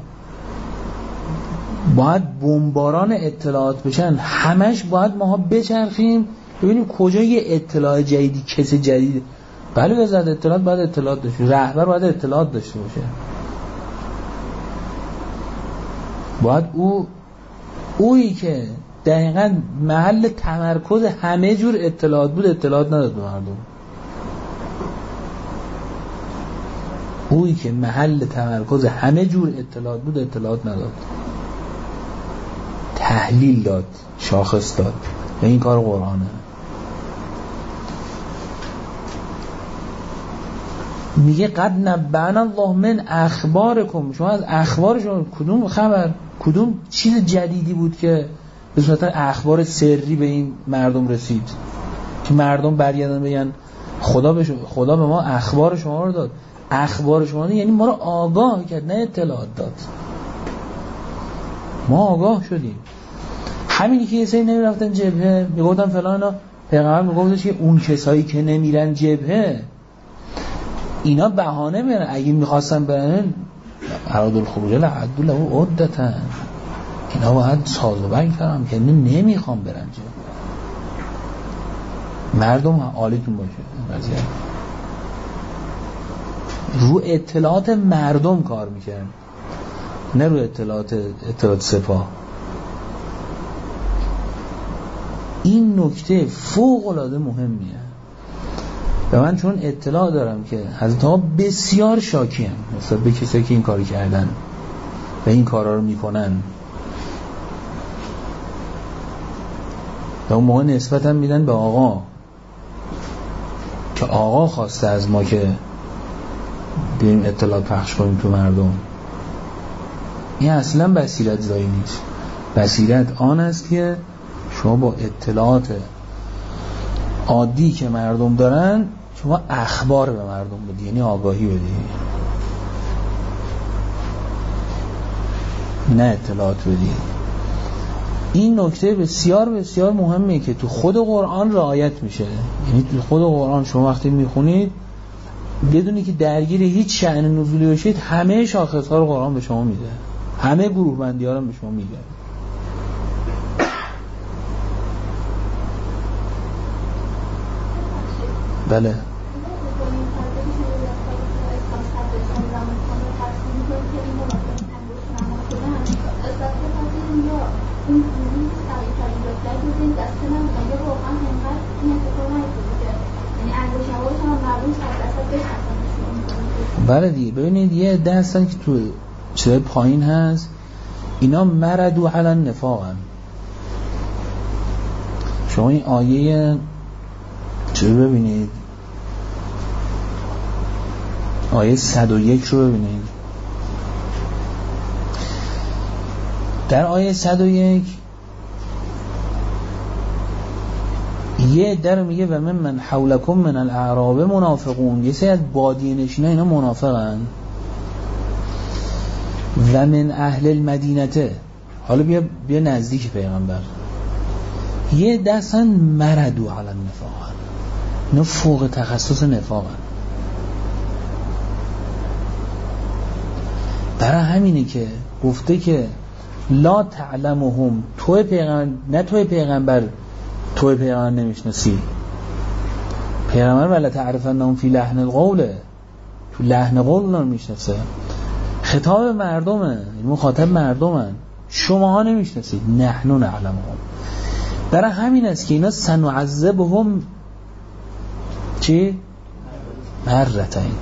باید بمباران اطلاعات بشن، همش باید ماها بچرخیم ببینیم کجا یه اطلاع جدیدی کسی جدید. بله وزارت اطلاعات باید اطلاعات داشته، رهبر باید اطلاعات داشته باشه، باید او اویی که دقیقاً محل تمرکز همه جور اطلاعات بود اطلاعات نداد به مردم. اویی که محل تمرکز همه جور اطلاعات بود اطلاعات نداد، تحلیل داد، شاخص داد. و این کار قرآنه. میگه قد نبأنا الله من اخبارکم، شما از اخبار شما کدوم خبر کدوم چیز جدیدی بود که به صورت اخبار سری به این مردم رسید که مردم برگردن بگن خدا به خدا به ما اخبار شما رو داد. اخبار شما یعنی ما رو آگاه کرد، نه اطلاعات داد. ما آگاه شدیم. همینی که یه سری نمیرفتن جبهه میگفتن فلان، پیغمبر میگفتش که اون کسایی که نمیرن جبهه اینا بهانه میارن، اگه میخواستن برن اراد الخروج لعد له عدتا، اینا باید ساز و برگ کردن که نمیخوام برن جبهه. مردم حالیتون باشه. قضیه رو اطلاعات مردم کار میکرد، نه رو اطلاعات اطلاعات سپاه. این نکته فوق العاده مهمیه و من چون اطلاع دارم که حضرت ها بسیار شاکی هم مثلا به کسایی که این کاری کردن و این کارا رو میکنن و اون موقع نسبت هم میدن به آقا که آقا خواسته از ما که بریم اطلاعات پخش کنیم تو مردم. این اصلا بصیرت زایی نیست. بصیرت آن است که شما با اطلاعات عادی که مردم دارن شما اخبار به مردم بدی، یعنی آگاهی بدی، نه اطلاعات بدی. این نکته بسیار بسیار مهمه که تو خود قرآن رعایت میشه. یعنی تو خود قرآن شما وقتی میخونید بدونی که درگیر هیچ شأن نزولی باشید همه شاخص‌ها رو قرآن به شما میده، همه گروه بندی ها رو به شما میده. بله بله دیگه. ببینید یه عده هستن که تو چیزای پایین هست، اینا مردو علی النفاق هم. شما این آیه چه ببینید، آیه صد و یک رو ببینید. در آیه صد و یک یه در میگه و من من حولکم من الاعراب منافقون، یه سری از بادیه نشینا اینا منافقن، و من اهل المدینته، حالا بیا بیا نزدیک پیغمبر، یه دستن مردو علی النفاق، اینا فوق تخصص نفاقن. برای همینه که گفته که لا تعلمهم، توی پیغمبر نه توی پیغمبر توی پیغمبر نمیشناسی، پیغمبر ولا تعرفنهم فی لحن القول، تو لحن قول اونا میشناسه، خطاب مردمه، مخاطب مردمن، شماها نمیشناسید، نحن نعلمهم. برای همین است که اینا سنعذبهم چی؟ مرتين،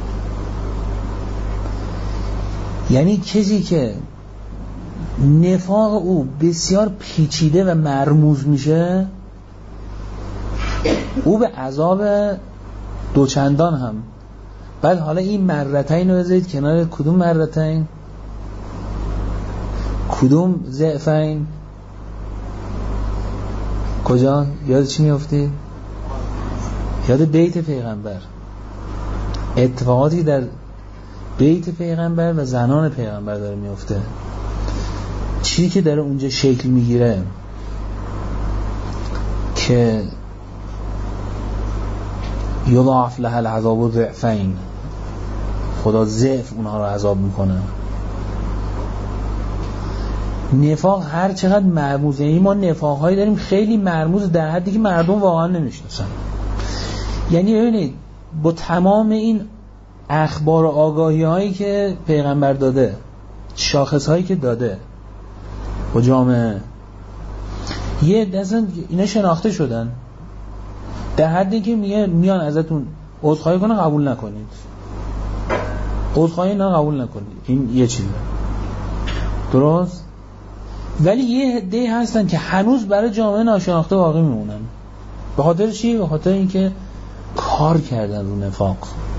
یعنی کسی که نفاق او بسیار پیچیده و مرموز میشه، او به عذاب دوچندان هم. بعد حالا این مرتين رو بذارید کنار، کدوم مرتين؟ کدوم ضعفین؟ کجا؟ یاد چی میافتی؟ یاد بیت پیغمبر، اتفاقاتی در بیت پیغمبر و زنان پیغمبر داره میفته، چی که داره اونجا شکل میگیره که یضاعف لها العذاب ضعفین، خدا ضعف اونها رو عذاب میکنه. نفاق هر چقدر مرموزه، یعنی ما نفاق هایی داریم خیلی مرموز در حدی که مردم واقعا نمیشناسن. یعنی ببینید با تمام این اخبار و آگاهی هایی که پیغمبر داده، شاخص هایی که داده با جامعه، یه دستن اینا شناخته شدن در حدی که میان ازتون عذرخواهی کنن قبول نکنید، عذرخواهی نه قبول نکنید، این یه چیزه درست. ولی یه عده‌ای هستن که هنوز برای جامعه ناشناخته باقی میمونن. به خاطر چی؟ به خاطر اینکه کار کردن رو نفاق.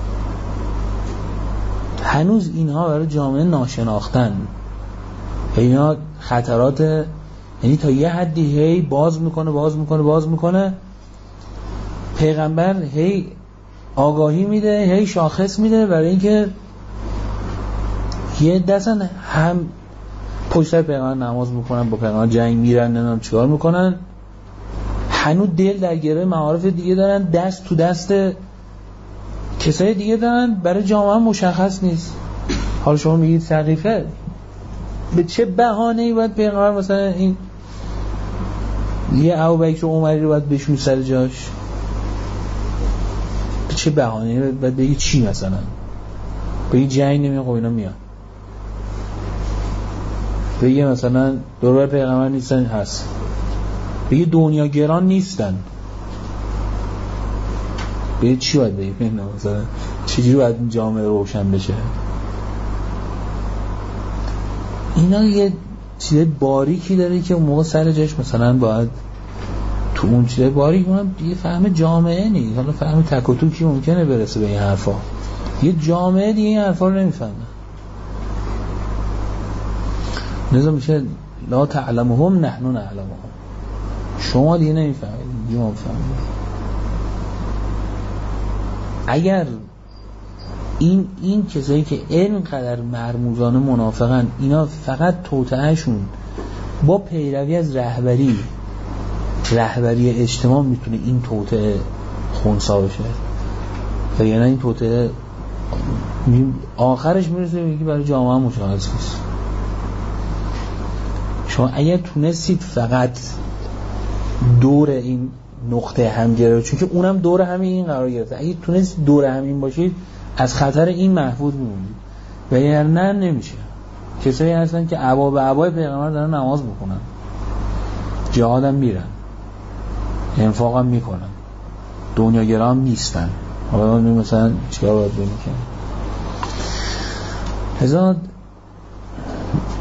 هنوز اینها برای جامعه ناشناختن، اینا خطرات، یعنی تا یه حدی هی باز میکنه باز میکنه باز میکنه، پیغمبر هی آگاهی میده، هی شاخص میده برای اینکه یه دستن هم پشت سر پیغمبر نماز میکنن، با پیغمبر جنگ میرن، نمیدونم چیکار میکنن، هنوز دل در گره معارف دیگه دارن، دست تو دست کسای دیگه دارن، برای جامعه مشخص نیست. حالا شما میگید سقیفه، به چه بهانه‌ای باید پیغمبر مثلا این یه ابوبکر و عمری رو باید بشون سر جاش؟ به چه بهانه‌ای باید بگی چی؟ مثلا بگی جنگ نمیاد، خب اینا میان. بگی مثلا دور پیغمبر نیستن، هست. بگی دنیا گران نیستن، بگی چی باید بگی؟ مثلا چجوری باید این جامعه روشن بشه؟ اینا یه چیز باریکی داره که اون موقع سر جاش مثلا باید تو اون چیز باریک اونم دیگه فهم جامعه نیست. حالا فهم تک و توکی ممکنه برسه به این حرفا، یه جامعه دیگه این حرفا رو نمیفهمه. لذا میشه لا تعلمهم نحن نعلمهم، شما دیگه نمیفهمید، دیگه ما میفهمید. اگر این این کسایی که اینقدر مرموزانه منافقن، اینا فقط توطئه‌شون با پیروی از رهبری رهبری اجتماع میتونه این توطئه خنثی بشه، و یعنی این توطئه آخرش میرسه میگه برای جامعه مشخص نیست. شما اگر تونستید فقط دور این نقطه همگرایی، چون که اونم دور همین این قرار گرفته، اگه تونستید دور همین باشید از خطر این محفوظ میمونید، و اگر نه نمیشه. کسایی هستن که عبا به عبای پیغمبر دارن نماز بکنن، جهاد هم میرن، انفاق هم میکنن، دنیا گرام نیستن، حالا مثلا چیکار باید بکنن؟ هزار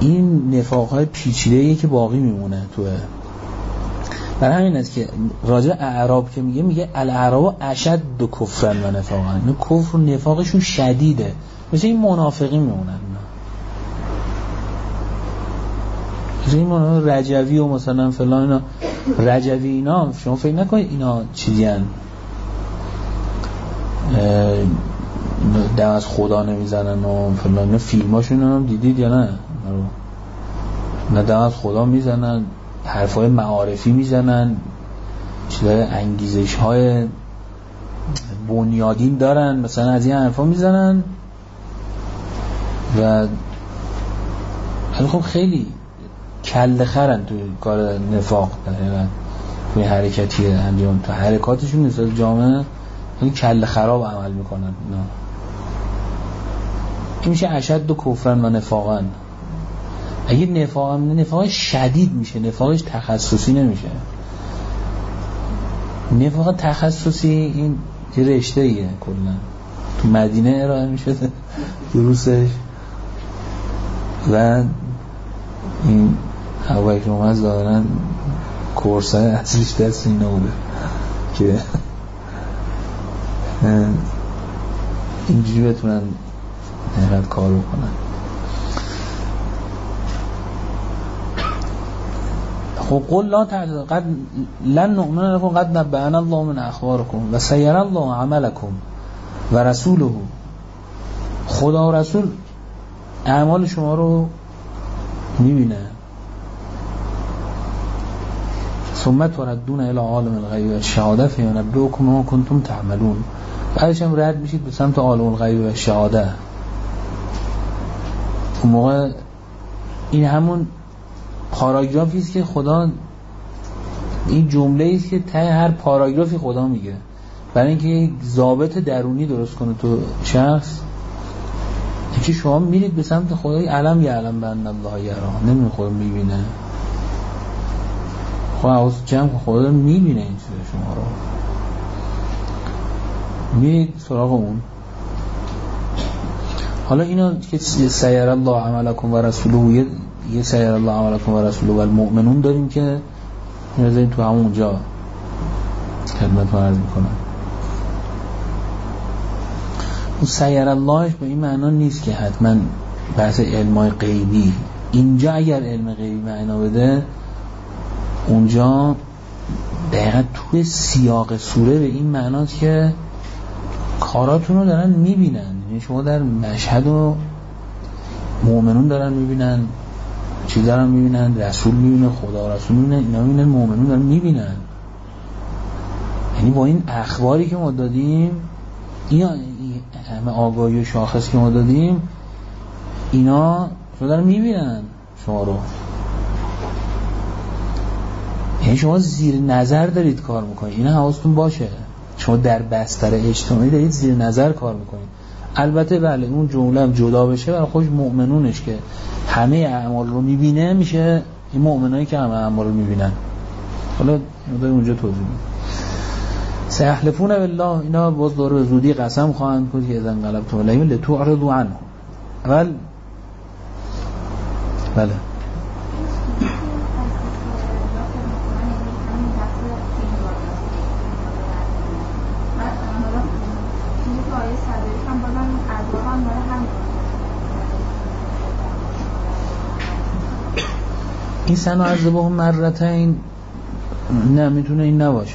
این نفاق‌های پیچیده‌ای که باقی میمونه توه. برای همین است که راجع اعراب که میگه میگه الاعراب اشد کفرا و نفاقا، این کفر و نفاقشون شدیده، مثل این منافقی میمونن. مثل این منافق رجوی و مثلا فلان اینا، رجوی اینا شما فکر نکنید اینا چیزی هن دم از خدا نمیزنن و فلان، اینا فیلماشون هم دیدید یا نه؟ نه دم از خدا میزنن، حرفای معارفی میزنن، چیزای انگیزش های بنیادین دارن، مثلا از این حرفا میزنن و خب خیلی کله خرن توی کار نفاق، در حقیقت توی حرکتی انجام، تو حرکاتشون نسبت جامعه خیلی کله خراب عمل میکنن. نه این میشه اشد و کفرن و نفاقن. اگه نفاق نفاق شدید میشه، نفاقش تخصصی نمیشه. نفاق تخصصی این یه رشته ایه، کلا تو مدینه ارائه میشه دروسش و این هوایی که اومد ظاهرا کورسای اصلیش دست اینا بوده که اینجوری بتونن نقدر کار بکنن. خب قل لا تعتذروا قد لن نؤمن لكم قد نبأنا الله من اخباركم و سيرى الله عملكم و رسوله. خدا و رسول اعمال شما رو میبینه. ثم تردون الى عالم الغیب و الشهاده فینبئکم بما کنتم تعملون. بعدش هم رد میشید به سمت عالم الغیب و الشهاده. اون موقع این همون پاراگرافی است که خدا، این جمله است که ته هر پاراگرافی خدا میگه برای اینکه ضابط درونی درست کنه تو شخص، اینکه شما میرید به سمت خدای علم یعلم بان الله یرا، نمیدونه خدا میبینه. خدا حواس جمع خدا میبینه این چیز شما رو، میرید سراغ اون. حالا اینا که سیر الله عملکم و رسوله، یه سیر الله عملکم و رسوله و المؤمنون داریم که میرزاییم تو همونجا خدمت عرض میکنم. اون سیر اللهش به این معنا نیست که حتما بحث علمای غیبی. اینجا اگر علم غیبی معنا بده، اونجا دقیقا توی سیاق سوره به این معناست که کاراتون رو دارن میبینن. یعنی شما در مشهد و مؤمنون دارن میبینن، چی دارن میبینن؟ رسول میبینه، خدا و رسول میبینن، اینا میبینن، مؤمنون دارن میبینن. یعنی با این اخباری که ما دادیم، اینا همه آگاهی و شاخص که ما دادیم، اینا شما دارن میبینن شما رو. یعنی شما زیر نظر دارید کار میکنید. اینا حواستون باشه، شما در بستر اجتماعی دارید زیر نظر کار میکنید. البته بله اون جمله هم جدا بشه برای خودش مؤمنونش که همه اعمال رو میبینه، میشه این مؤمنایی که همه اعمال رو میبینن. حالا داریم اونجا توضیح میدیم. سیحلفون بالله، اینا باز داره به زودی قسم خواهند کرد که اذا انقلبتم الیهم لتعرضوا عنهم. اول بله این سن و عذبهم مرتين، نه میتونه این نباشه.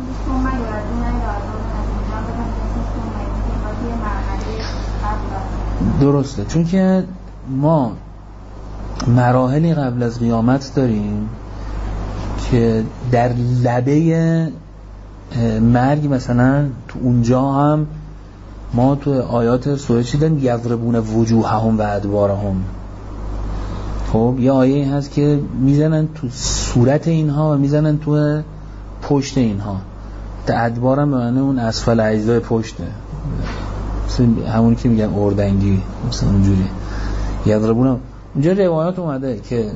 درسته، چون که ما مراحلی قبل از قیامت داریم که در لبه مرگ مثلا تو اونجا هم ما تو آیات سوره چی داریم؟ یضربون وجوههم و ادبارهم. خب یه آیه هست که میزنن تو صورت اینها و میزنن تو پشت اینها. تا ادبار هم به معنی اون اسفل اجزای پشته، همونی که میگن اردنگی مثلا اونجوری یضربون. اونجا روایات اومده که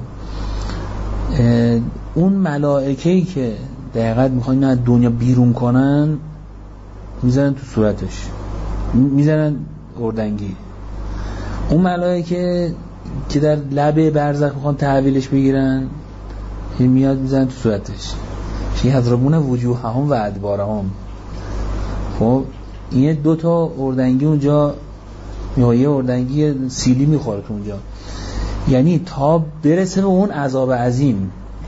اون ملائکه‌ای که دقیقاً میخوان از دنیا بیرون کنن میزنن تو صورتش، میزنن اردنگی. اون ملائکه که در لبه برزخ میخوان تحویلش بگیرن، این میاد میزن تو صورتش یضربون وجوههم و ادبارهم. خب این دو تا اردنگی اونجا یه اردنگی سیلی میخوره تو اونجا، یعنی تا برسه به اون عذاب عظیم.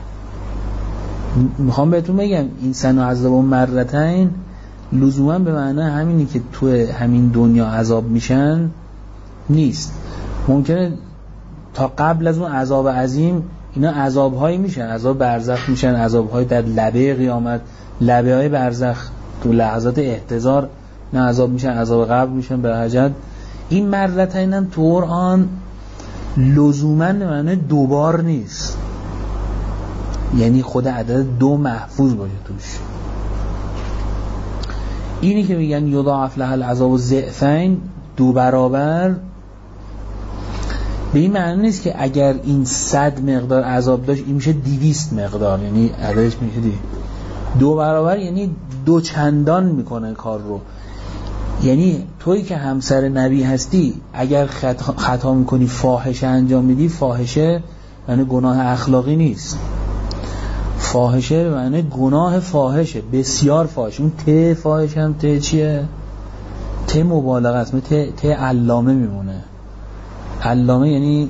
میخوام بهتون بگم این سن و عذاب مرتين لزوما به معنی همینی که تو همین دنیا عذاب میشن نیست. ممکنه تا قبل از اون عذاب عظیم اینا عذاب‌هایی میشن، عذاب برزخ میشن، عذاب‌های در لبه قیامت، لبه های برزخ تو لحظات احتضار نه عذاب میشن، عذاب قبر میشن به حجت. این مرتين هم تو قرآن لزوما به معنی دوبار نیست، یعنی خود عدد دو محفوظ باشه توش. اینی که میگن یضاعف له العذاب ضعفین، دو برابر، به این معنی نیست که اگر این صد مقدار عذاب داشت این میشه دویست مقدار، یعنی عددش میشه دی دو برابر، یعنی دو چندان میکنه کار رو. یعنی تویی که همسر نبی هستی اگر خطا, خطا میکنی، فاحشه انجام میدی، فاحشه یعنی گناه اخلاقی نیست، فاحشه یعنی گناه فاحشه، بسیار فاحشه. اون ته فاحشه هم ته چیه؟ ته مبالغه است، ته ته علامه میمونه. علامه یعنی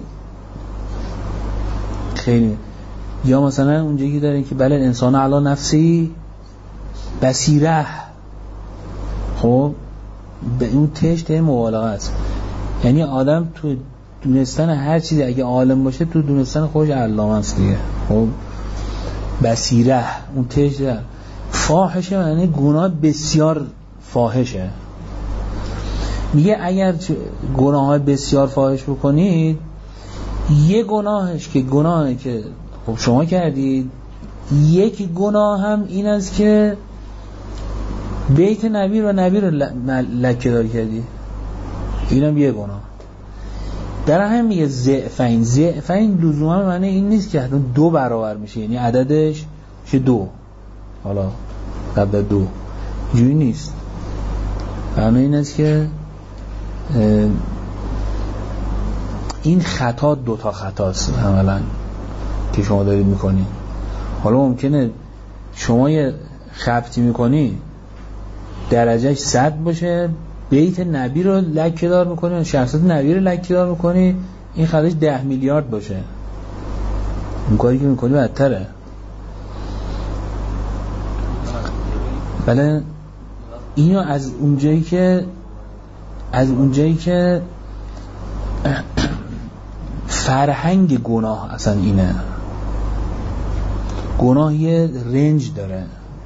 خیلی، یا مثلا اونجایی که دارین که بله انسان علی نفسی بصیره، خب به اون تهش ته مبالغه است، یعنی آدم تو دونستن هر چیزی اگه عالم باشه تو دونستن خودش علامه است دیگه. خب بصیره اون تهش ده. فاحشه یعنی گناه بسیار فاحشه. میگه اگر گناه بسیار فاحش بکنید، یه گناهش که گناهی که خب شما کردید، یک گناه هم این است که بیت نبی و نبی رو لکه دار کردی، اینم یه گناه. در هم میگه ضعفین. ضعفین لزوما معنی این نیست که دو برابر میشه، یعنی عددش میشه دو، حالا قبل دو جوی نیست. معنی این است که این خطا دو تا خطاست عملا که شما دارید میکنید. حالا ممکنه شما یه خبتی میکنی درجهش صد باشه، بیت نبی رو لکه دار میکنی، شخصیت نبی رو لکه دار میکنی، این خطاش ده میلیارد باشه. اون کاری که میکنی بدتره. بله اینو از اونجایی که از اونجایی که فرهنگ گناه اصلا اینه، گناه یه رنج داره.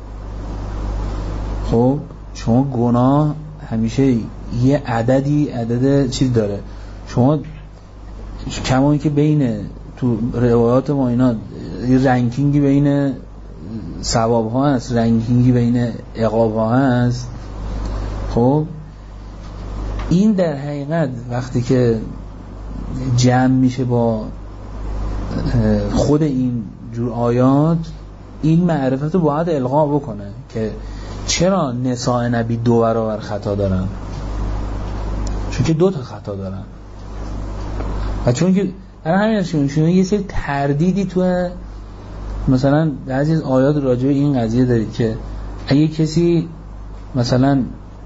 خب شما گناه همیشه یه عددی عدد چیز داره. شما کمایی که بین تو روایات ما اینا رنکینگی بین ثواب ها هست، رنکینگی بین عقاب ها هست. خب این در حقیقت وقتی که جمع میشه با خود این جور آیات، این معرفت رو باید القا بکنه که چرا نساء نبی دو برابر خطا دارن، چون که دو تا خطا دارن و چون که در همین هستشون شما یه سری تردیدی تو مثلا بعضی از آیات راجع به این قضیه دارید که اگه کسی مثلا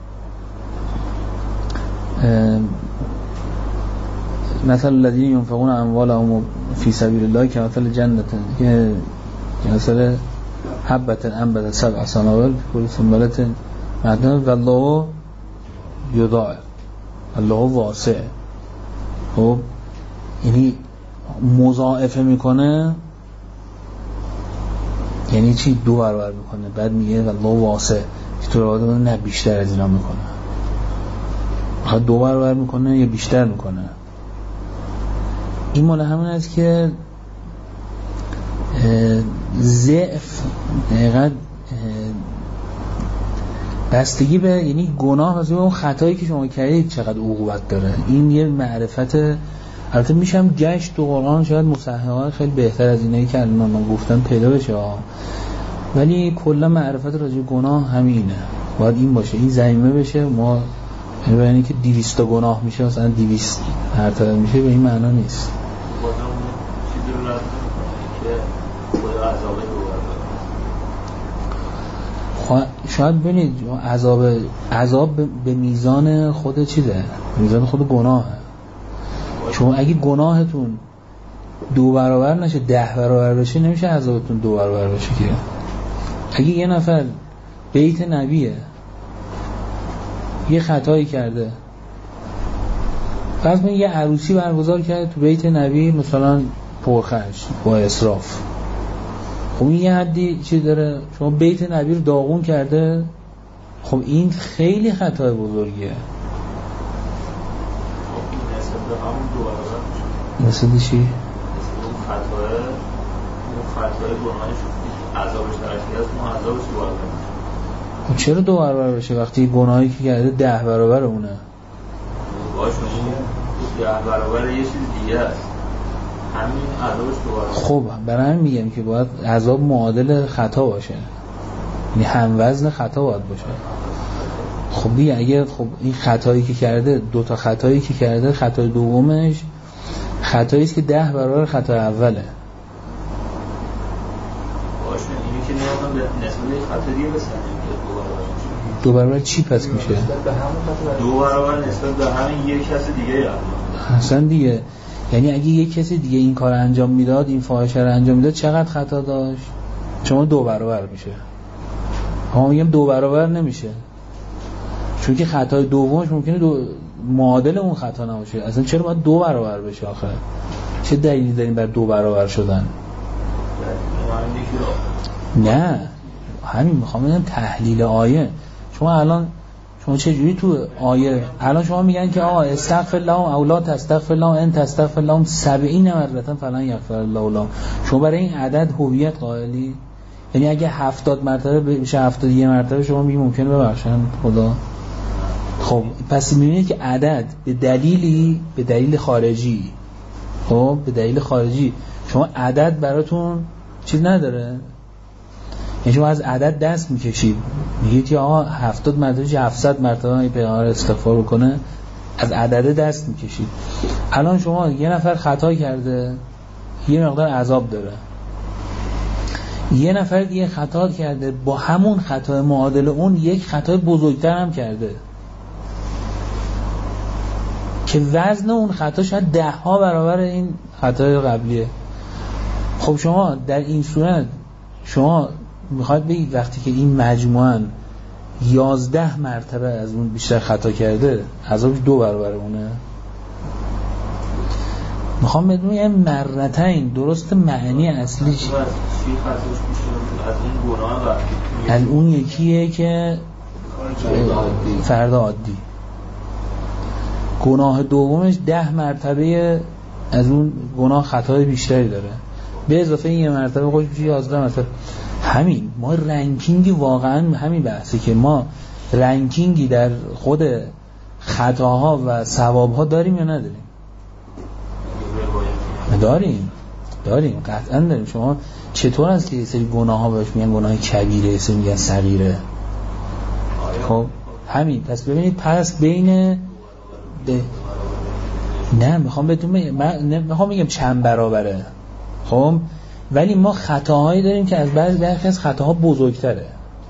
مثلا الذين ينفقون اموالهم في سبيل الله كمثل جنة که مثلا حبة انبتت سبع سنابل في كل سنبلة مئة والله یضاعف، الله واسع. خب یعنی مضاعفه میکنه، یعنی چی؟ دو برابر میکنه. بعد میگه والله واسع، که تو رو نه بیشتر از اینا میکنه. خب دو برابر میکنه یا بیشتر میکنه؟ این مال همون است که ضعف دقیقا بستگی به، یعنی گناه بستگی به اون خطایی که شما کردید چقدر عقوبت داره. این یه معرفت، البته میشم گشت تو قرآن شاید مصححات خیلی بهتر از اینایی که الان من گفتم پیدا بشه، ولی کلا معرفت راجع به گناه همینه، باید این باشه، این ضمیمه بشه. ما یعنی که دویست گناه میشه مثلا دویست هر طرف میشه، به این معنا نیست. شاید ببینید عذاب عذاب به میزان خود چیه؟ میزان خود گناهه. چون اگه گناهتون دو برابر نشه ده برابر بشه نمیشه عذابتون دو برابر بشه که. اگه یه نفر بیت نبیه یه خطایی کرده، فرض کنید یه عروسی برگزار کرده تو بیت نبی مثلا پرخرج با اسراف، خب این یه حدی چی داره؟ شما بیت نبی رو داغون کرده، خب این خیلی خطای بزرگیه. مثل چی؟ مثل اون خطای اون خطای گناهش عذابش درستی هست، ما عذابش دو برابر میشه. خب چرا دو برابر بشه وقتی گناهی که کرده ده برابر اونه؟ باشه ده برابر یه چیز دیگه است، همین عذابش دو برابر. خب برای همین میگم که باید عذاب معادل خطا باشه، یعنی هم وزن خطا باید باشه. خب دیگه اگه خب این خطایی که کرده، دو تا خطایی که کرده، خطای دومش خطایی است که ده برابر خطای اوله. باشه اینی که نمی‌خوام به نسبت خطا دیگه بسنجیم دو برابر. دو برابر چی پس میشه؟ دو برابر نسبت به همین یک کس دیگه اصلا دیگه. یعنی اگه یک کسی دیگه این کار انجام میداد، این فاحشه رو انجام میداد، چقدر خطا داشت؟ شما دو برابر میشه. ما میگم دو برابر نمیشه، چون که خطای دومش ممکنه دو معادل اون خطا نباشه. اصلا چرا باید دو برابر بشه آخه؟ چه دلیلی داریم بر دو برابر شدن؟ نه همین میخوام بگم تحلیل آیه. شما الان شما چه جوری تو آیه الان شما میگن که آقا استغفر لهم او لا تستغفر لهم ان تستغفر لهم سبعین مرة فلن یغفر الله لهم. شما برای این عدد هویت قائلی؟ یعنی اگه هفتاد مرتبه بشه هفتاد و یک مرتبه شما میگی ممکنه ببخشن خدا؟ خب پس میبینید که عدد به دلیلی به دلیل خارجی، خب به دلیل خارجی شما عدد براتون چیز نداره. یعنی شما از عدد دست میکشید، میگید که آقا هفتاد مرتبه هفتصد مرتبه این پیغمبر استغفار بکنه، از عدد دست میکشید. الان شما یه نفر خطا کرده یه مقدار عذاب داره، یه نفر دیگه خطا کرده با همون خطای معادل اون یک خطای بزرگتر هم کرده که وزن اون خطا شاید ده ها برابر این خطای قبلیه. خب شما در این صورت شما میخواید بگید وقتی که این مجموعاً یازده مرتبه از اون بیشتر خطا کرده عذابش دو برابر اونه؟ میخوام بدونم یه مرتين درست معنی اصلی چی؟ از اون یکیه که فرد عادی، گناه دومش ده مرتبه از اون گناه خطای بیشتری داره، به اضافه این یه مرتبه خودش میشه یازده مرتبه. همین ما رنکینگی واقعا همین بحثه که ما رنکینگی در خود خطاها و ثوابها داریم یا نداریم؟ داریم داریم قطعا داریم. شما چطور است که یه سری گناه ها بهش میگن گناه کبیره، یه سری میگن صغیره؟ خب همین. پس ببینید پس بین ده... نه میخوام بهتون من میخوام میگم چند برابره، خب ولی ما خطاهایی داریم که از بعضی برخی از خطاها بزرگتره.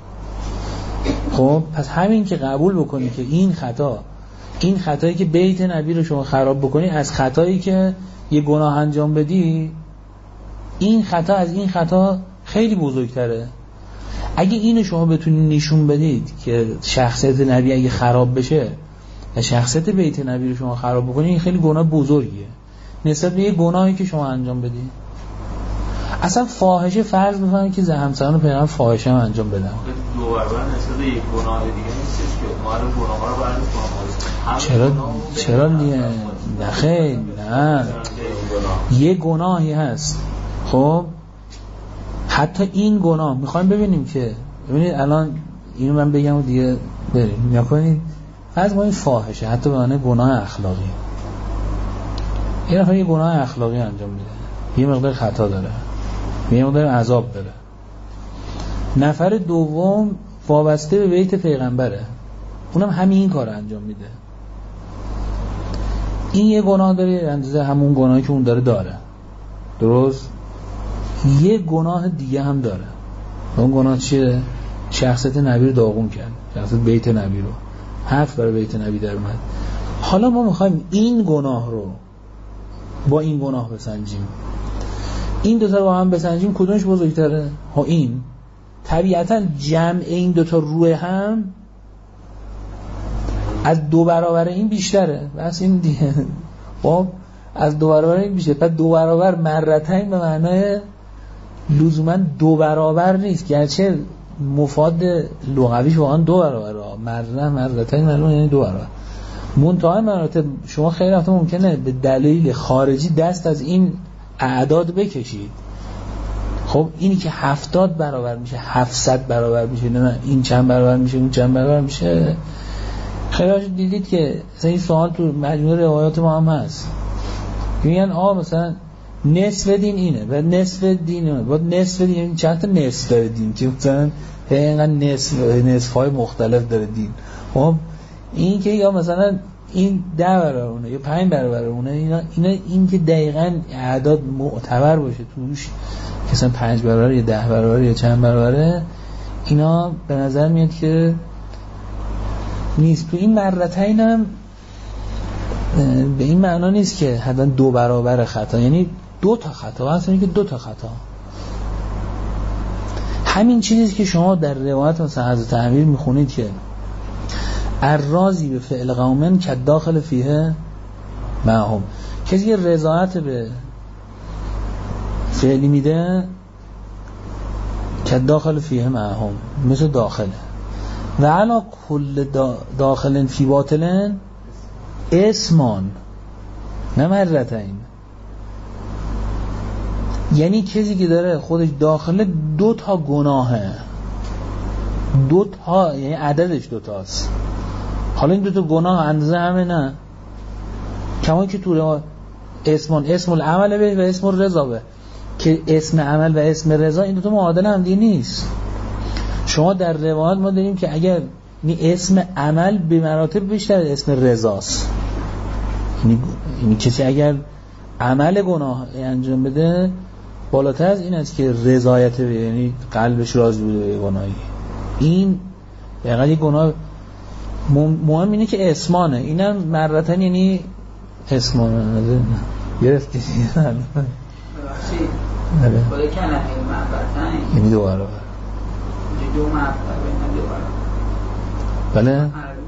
خب پس همین که قبول بکنی که این خطا این خطایی که بیت نبی رو شما خراب بکنی از خطایی که یه گناه انجام بدی، این خطا از این خطا خیلی بزرگتره. اگه اینو شما بتونید نشون بدید که شخصیت نبی اگه خراب بشه و شخصیت بیت نبی رو شما خراب بکنید، این خیلی گناه بزرگیه نسبت به یه گناهی که شما انجام بدید. اصلا فاحشه فرض بفرمایید که همسران پیغمبر فاحشه هم انجام بدن، دو برابر نسبت به یک گناه دیگه نیستش که ما رو گناه‌ها رو برای کنیم. چرا چرا دیگه نه خیر نه یه گناهی هست. خب حتی این گناه میخوایم ببینیم که ببینید الان اینو من بگم و دیگه بریم نیا کنید. فرض ما این فاحشه حتی به معنی گناه اخلاقی، این نفر یه گناه اخلاقی انجام میده، یه مقدار خطا داره، یه مقدار عذاب داره. نفر دوم وابسته به بیت پیغمبره، اونم همین کار انجام میده. این یه گناه داره اندازه همون گناهی که اون داره داره، درست؟ یه گناه دیگه هم داره. اون گناه چیه؟ شخصیت نبی رو داغون کرد، شخصیت بیت نبی رو، حرف برای بیت نبی در اومد. حالا ما میخوایم این گناه رو با این گناه بسنجیم، این دوتا رو با هم بسنجیم کدومش بزرگتره؟ ها این. طبیعتا جمع این دوتا روی هم از دو برابر این بیشتره، بس این دیگه خب از دو برابر این بیشتره. پس دو برابر مرتين به معنای لزوما دو برابر نیست، گرچه مفاد لغویش واقعا دو برابره، مرة مرتين معلومه یعنی دو برابر. منتها مراتب شما خیلی وقتا ممکنه به دلیل خارجی دست از این اعداد بکشید. خب اینی که هفتاد برابر میشه، هفتصد برابر میشه، نه این چند برابر میشه، اون چند برابر میشه. خیلی وقتا دیدید که مثلا این سوال تو مجموعه روایات ما هم هست، میگن آقا مثلا نصف دین اینه و نصف دین اینه، بعد نصف دین این چند تا نصف داره دین که مثلا اینقدر نصف نصف‌های مختلف داره دین. خب این که یا مثلا این ده برابر اونه یا پنج برابر اونه، اینا اینا این که دقیقاً اعداد معتبر باشه توش، مثلا پنج برابر یا ده برابر یا چند برابره، اینا به نظر میاد که نیست. تو این مرتين هم به این معنا نیست که حتما دو برابر خطا، یعنی دو تا خطا، اصلا که دو تا خطا. همین چیزی که شما در روایت مثلا حضرت امیر میخونید که الرازی به فعل قومن که داخل فیه معهم، کسی که رضایت به فعلی میده که داخل فیه معهم، مثل داخله و علا کل داخلن فی باطلن اسمان نه مرتين. یعنی کسی که داره خودش داخله دو تا گناهه، دو تا یعنی عددش دو تاست. حالا این دو تا گناه اندازه همه نه، کما که تو اسمان اسم العمل به و اسم الرضا به، که اسم عمل و اسم رضا این دو تا معادل هم دیگه نیست. شما در روایات ما داریم که اگر اسم عمل به مراتب بیشتر از اسم رضاست، یعنی یعنی کسی اگر عمل گناه انجام بده بالاتر از این است که رضایت به، یعنی قلبش راضی بوده به گناهی. این واقعا یک گناه مهم اینه که اسمانه، اینم مرتين یعنی اسمانه گرفتی نه خود کلمه مرتين یعنی دو برابر، دو مرتبه نه دو برابر. بله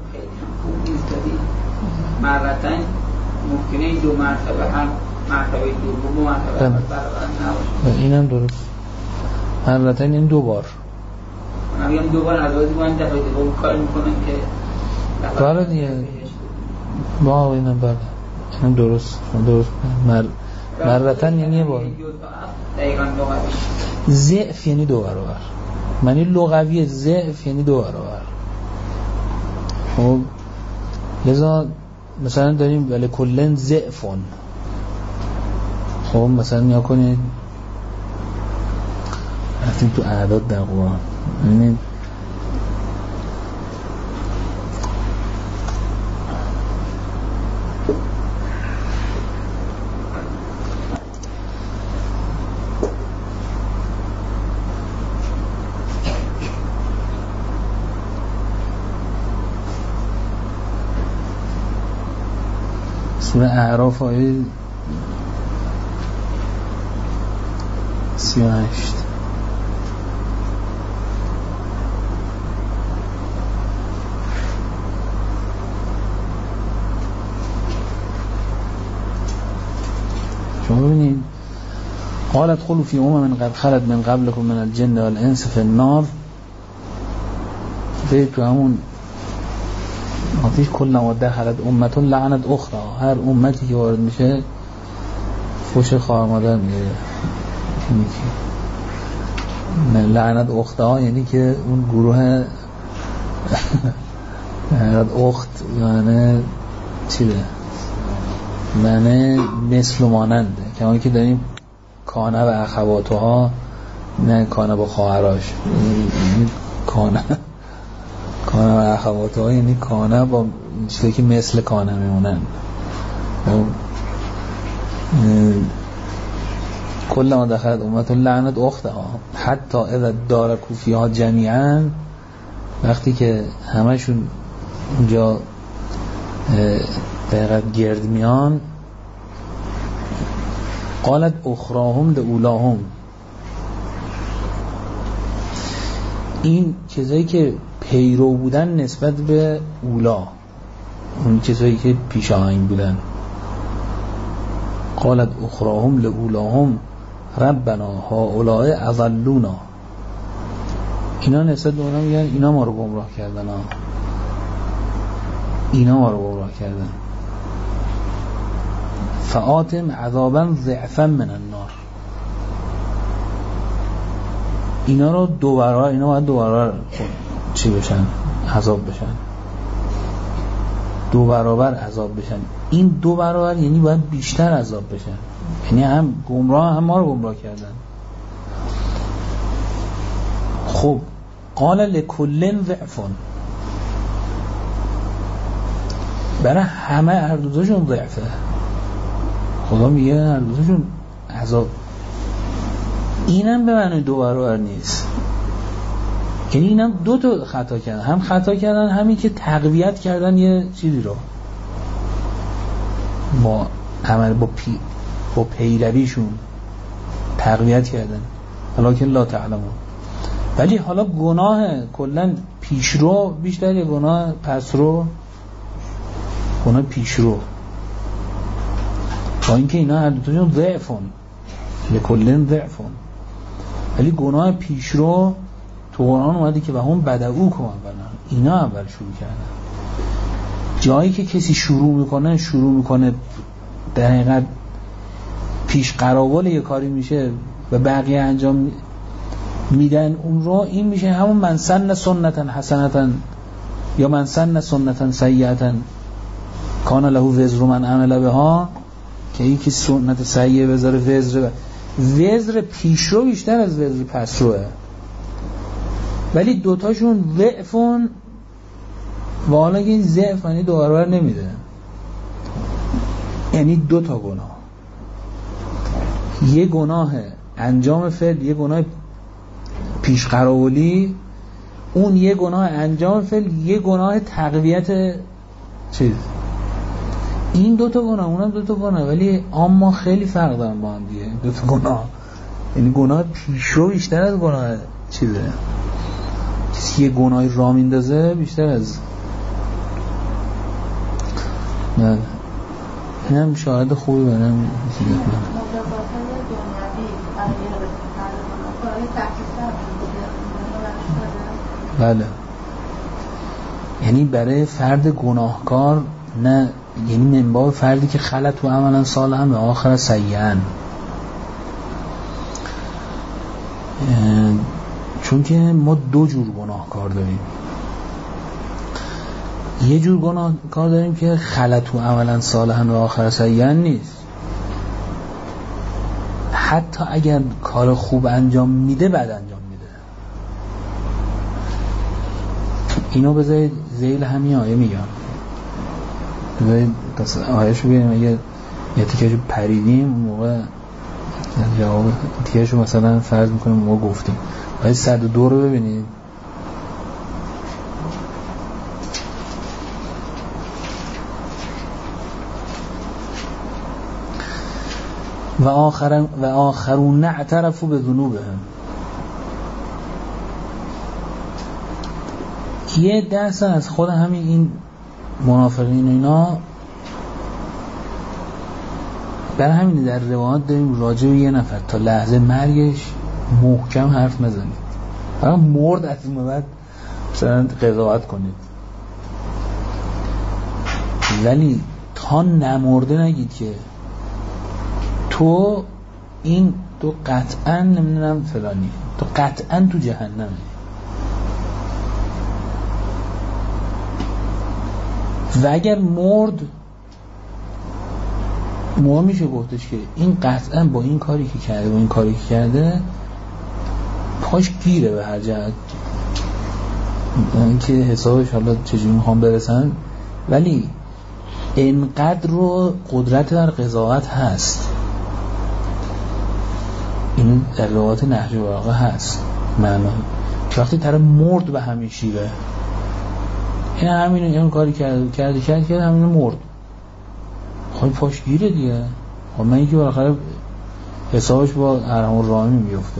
مرتين ممکنه دو مرتبه هم مرتبه دو دو مرتبه برابر نباشه. اینم درست، مرتين این دو بار. من میگم دو بار از من دفعه دوم کار میکنن که بله دیگه با اینم بله اینم درست درست مر مرتين یعنی یه بار. دقیقاً لغوی ضعف یعنی دو برابر، معنی لغوی ضعف یعنی دو برابر. خب لذا مثلا داریم ولی کلن ضعفون. خب مثلا نیا کنید رفتیم تو اعداد در قرآن، یعنی سوره اعراف آیه سی و هشت. شما ببینید قالت خلوا فی امم قد خلت من قبلكم من الجن والانس فی النار. به تو همون آتیش کل نواد دخلت امتون لعنت اخرى، هر امتی که وارد میشه فوش خواهر مادر میگه، یعنی لعنت اخرى یعنی که اون گروه لعنت اخت یعنی چیه؟ معنی مثل و ماننده، کما که داریم کانه و اخواتها، نه کانه با خواهراش، یعنی کانه کانه و اخواتها یعنی کانه با چیزی که مثل کانه میمونن. کل ما دخلت امت لعنت اختها حتی اذا دارکوا فیها جمیعا وقتی که همشون اونجا دقیقا گرد میان، قالت اخراهم لأولاهم، این چیزایی که پیرو بودن نسبت به اولا، اون چیزایی که پیش آهنگ بودن، قالت اخراهم لأولاهم ربنا هؤلاء اضلونا، اینا نسبت به اونا میگن اینا ما رو گمراه کردن، ها اینا ما رو گمراه کردن، فآتم عذابا ضعفا من النار، اینا رو دو برابر، اینا باید دو برابر چی بشن؟ عذاب بشن، دو برابر عذاب بشن. این دو برابر یعنی باید بیشتر عذاب بشن، یعنی هم گمراه هم ما رو گمراه کردن. خب قال لکل ضعف، برای همه هر دوتاشون ضعفه، خدا میگه هر دوتاشون عذاب. اینم به معنی دو برابر نیست، یعنی اینم دو تا خطا کردن، هم خطا کردن همین که تقویت کردن یه چیزی رو با عمل با پی با پیرویشون تقویت کردن، حالا که لا تعلمون. ولی حالا گناه کلا پیشرو بیشتر یا گناه پسرو؟ گناه پیشرو، با اینکه اینا هر دوتاشون ضعفون، لکلن ضعفون، ولی گناه پیشرو تو قرآن اومده که و هم بدعو کن، اینا اول شروع کردن. جایی که کسی شروع میکنه شروع میکنه در حقیقت پیش قراول یه کاری میشه و بقیه انجام میدن اون رو، این میشه همون من سن سنتن حسنتن یا من سن سنتن سیئتن کان له وزر من عمل بها، که این که سنت سیئه بذاره وزر وزر پیشرو بیشتر از وزر پسروه، ولی دوتاشون ضعفون و حالا که این ضعف یعنی دو برابر نمیده، یعنی دو تا گناه، یه گناه انجام فعل، یه گناه پیش قراولی، اون یه گناه انجام فعل، یه گناه تقویت چیز. این دو تا گناه اونم دو تا گناه، ولی اما خیلی فرق دارن با هم دیگه دو تا گناه، یعنی گناه پیشرو بیشتر از گناه چیزه، کسی یه گناهی را میندازه بیشتر از نه. این هم شاهد خوبی برم بله، یعنی برای فرد گناهکار نه، یعنی منبع فردی که خلط و عملا صالحا به آخر سیئن، چون که ما دو جور گناهکار داریم، یه جور گناهکار داریم که خلط و عملا صالحا و آخر سیئن نیست، حتی اگر کار خوب انجام میده بد انجام میده. اینو بذارید ذیل همین آیه میگم، بذارید آیهشو بگیریم، اگه یه تیکهشو پریدیم اون موقع جواب تیکهشو مثلا فرض میکنیم ما گفتیم. آیه صد و دو رو ببینید، و آخرون و آخرون اعترفوا بذنوبهم، یه دست از خود همین این منافقین و اینا، برای همین در روایات داریم راجع به یه نفر تا لحظه مرگش محکم حرف نزنید، فقط مرد از این بعد مثلا قضاوت کنید، ولی تا نمرده نگید که تو این تو قطعا نمیدونم فلانی، تو قطعا تو جهنمی. و اگر مرد مور میشه گفتش که این قطعا با این کاری که کرده با این کاری که کرده پاش گیره به هر جهت، اینکه حسابش حالا چجوری میخوام برسن، ولی اینقدر رو قدرت در قضاوت هست. این در روایات نهج البلاغه هست معنا که وقتی طرف مرد به همین شیوه، این همین این کاری کرد کرد کرد کرد همین مرد، خب پاش گیره دیگه. خب من یکی بالاخره حسابش با ارحم الراحمین میفته،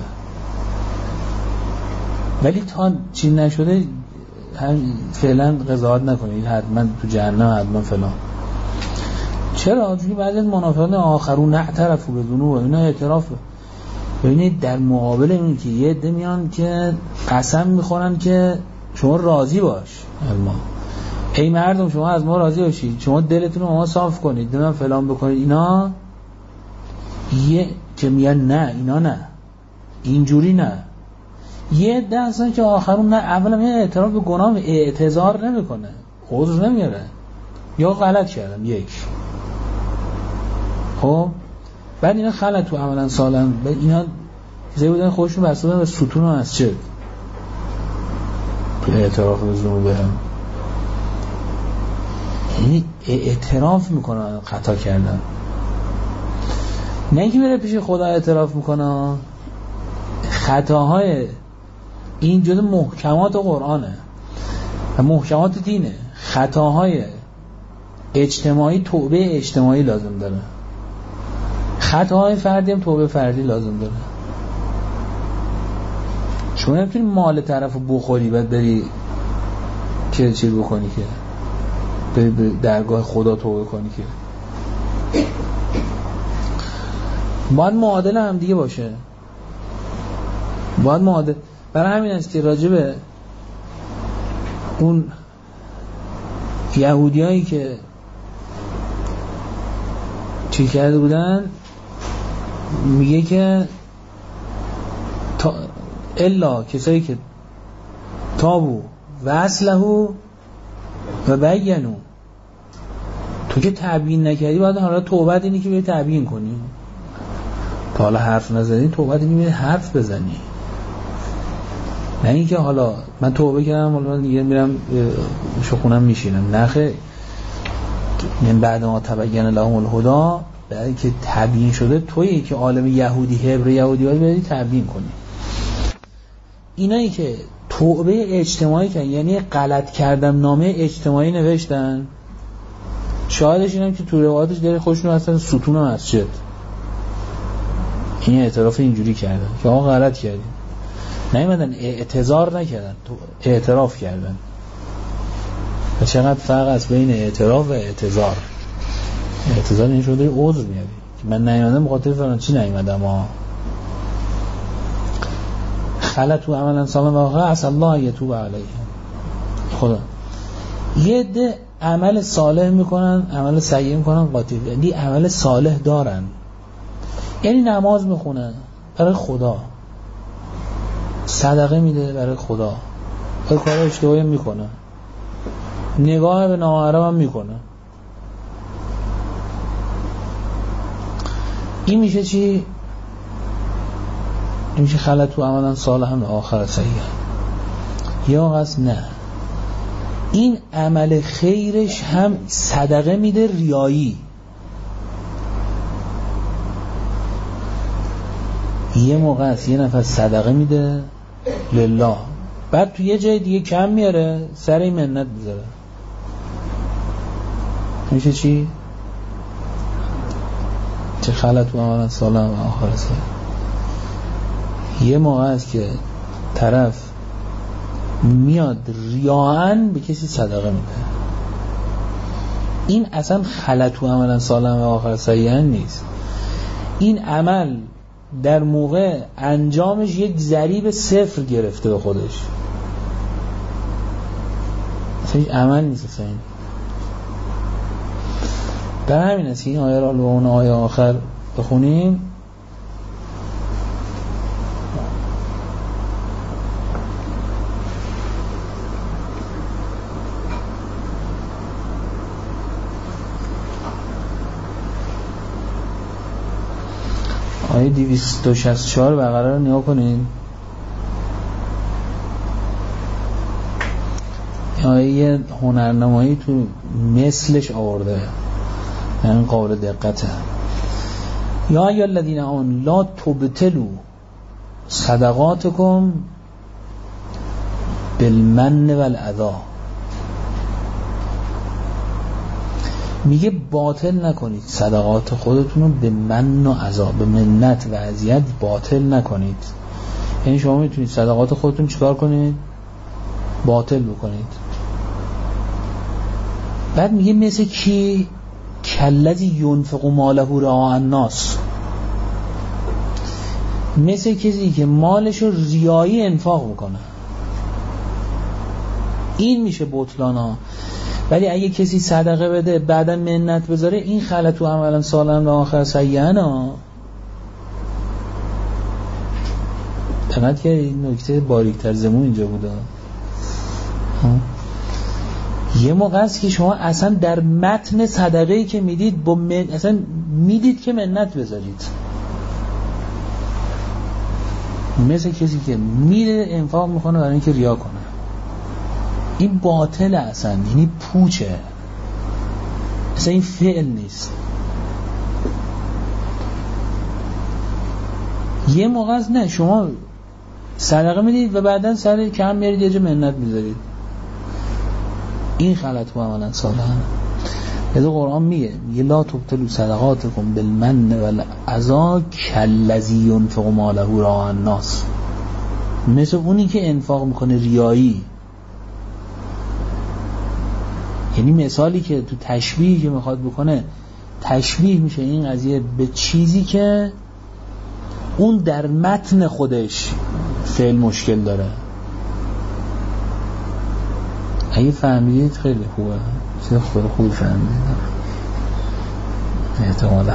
ولی تا چی نشده هم فعلا قضاوت نکنید حتما تو جهنم حتما فلان. چرا؟ چون بعضی از منافقان آخرون اعترفوا بذنوبهم، اینا اعتراف. ببینید در مقابل این که یه عده میان که قسم میخورن که شما راضی باش از ما، ای مردم شما از ما راضی باشید، شما دلتون رو ما صاف کنید، من فلان بکنید، اینا یه که میگن نه اینا نه اینجوری نه. یه عده اصلا که آخرون نه اولا یه اعتراف به گناه اعتذار نمیکنه، عذر نمیاره، یا غلط کردم یک. خب بعد اینا خلط تو عملا سالم، بعد اینا زی بودن خودشون بسته به ستون و مسجد تو اعتراف به ذنوبهم، یعنی اعتراف میکنن خطا کردن، نه اینکه بره پیش خدا اعتراف میکنه. خطاهای این جزء محکمات قرآنه و محکمات دینه. خطاهای اجتماعی توبه اجتماعی لازم داره، خطاهای فردی هم توبه فردی لازم داره. شما نمیتونی مال طرف رو بخوری بعد بری که چی بکنی که بری به درگاه خدا توبه کنی که باید معادل هم دیگه باشه، باید معادل. برای همین است که راجبه اون یهودیایی که چی کرده بودن میگه که تا الا کسایی که تابو و اصلحو و بینو، تو که تبیین نکردی باید حالا توبت اینی که بری تبیین کنی، تا حالا حرف نزدی توبت اینی بری حرف بزنی، نه این که حالا من توبه کردم حالا من دیگه میرم شخونم میشینم. نخه من بعد ما تبین لهم الهدی، بعدی که تبیین شده تویی که عالم یهودی هبر یهودی باید بری تبیین کنی. اینایی که توبه اجتماعی کردن، یعنی غلط کردم نامه اجتماعی نوشتن، شاهدش اینم که تو روایاتش داره خودشون اصلا ستون مسجد این اعتراف اینجوری کردن که آقا غلط کردیم، نیومدن اعتذار نکردن، تو اعتراف کردن. و چقدر فرق است بین اعتراف و اعتذار. اعتذار این شده عذر میاری که من نیومدم بخاطر فلان چی نیومدم ها. خلطو عملا سالم و آخر عسى الله یتوب علیهم. خدا یه ده عمل صالح میکنن، عمل سیئ میکنن، قاطی دی عمل صالح دارن، یعنی نماز میخونن برای خدا، صدقه میده برای خدا، برای کار اشتباهی میکنه، نگاه به نامحرم هم میکنه. این میشه چی؟ این میشه خلط تو عملا صالح هم آخر سیئ. یا قصد نه، این عمل خیرش هم صدقه میده ریایی. یه موقع است یه نفر صدقه میده لله، بعد تو یه جای دیگه کم میاره سر این منت بذاره. میشه چی؟ چه خلط و عملا صالح و آخر سیئ. یه موقع است که طرف میاد ریاءن به کسی صدقه میده، این اصلا خلط و عملا صالح و آخر سیئ نیست. این عمل در موقع انجامش یک ضریب صفر گرفته به خودش، اصلا هیچ عمل نیست اصلا. در همین است که این آیه را به اون آیه آخر بخونیم. آیه دویست و شصت و چهار بقره رو نگاه کنین. آیه هنرنمایی تو مثلش آورده، این قابل دقته. یا ایها الذین آمنوا لا تبطلوا صدقاتکم بالمن و الاذی، میگه باطل نکنید صدقات خودتون رو به من و اذی، به منت و اذیت باطل نکنید. یعنی شما میتونید صدقات خودتون چیکار کنید؟ باطل بکنید. بعد میگه مثل کی؟ کلذی ینفق ماله رعاء الناس، مثل کسی که مالش رو ریایی انفاق میکنه. این میشه بطلان ها. ولی اگه کسی صدقه بده بعدا منت بذاره، این خلط و عملا سالم و آخر سیئن ها. فقط که این نکته باریکتر زمون اینجا بوده. یه موقع است که شما اصلا در متن صدقه‌ای که میدید با من... اصلا میدید که منت بذارید، مثل کسی که میره انفاق میکنه برای اینکه ریا کنه. این باطله اصلا، یعنی پوچه، اصلا این فعل نیست. یه موقع است نه شما صدقه میدید و بعدا سر کم میارید یه جا منت میذارید، این غلط و عملا صالحه. یعنی قرآن میگه میگه لا تبطلوا صدقاتکم بالمن والاذی کالذی ینفق ماله رعاء الناس، مثل اونی که انفاق میکنه ریایی. یعنی مثالی که تو تشبیه که میخواد بکنه، تشبیه میشه این قضیه به چیزی که اون در متن خودش فعل مشکل داره. اگه فهمیدید خیلی خوبه، چیز خود خوب فهمیدید احتمالا.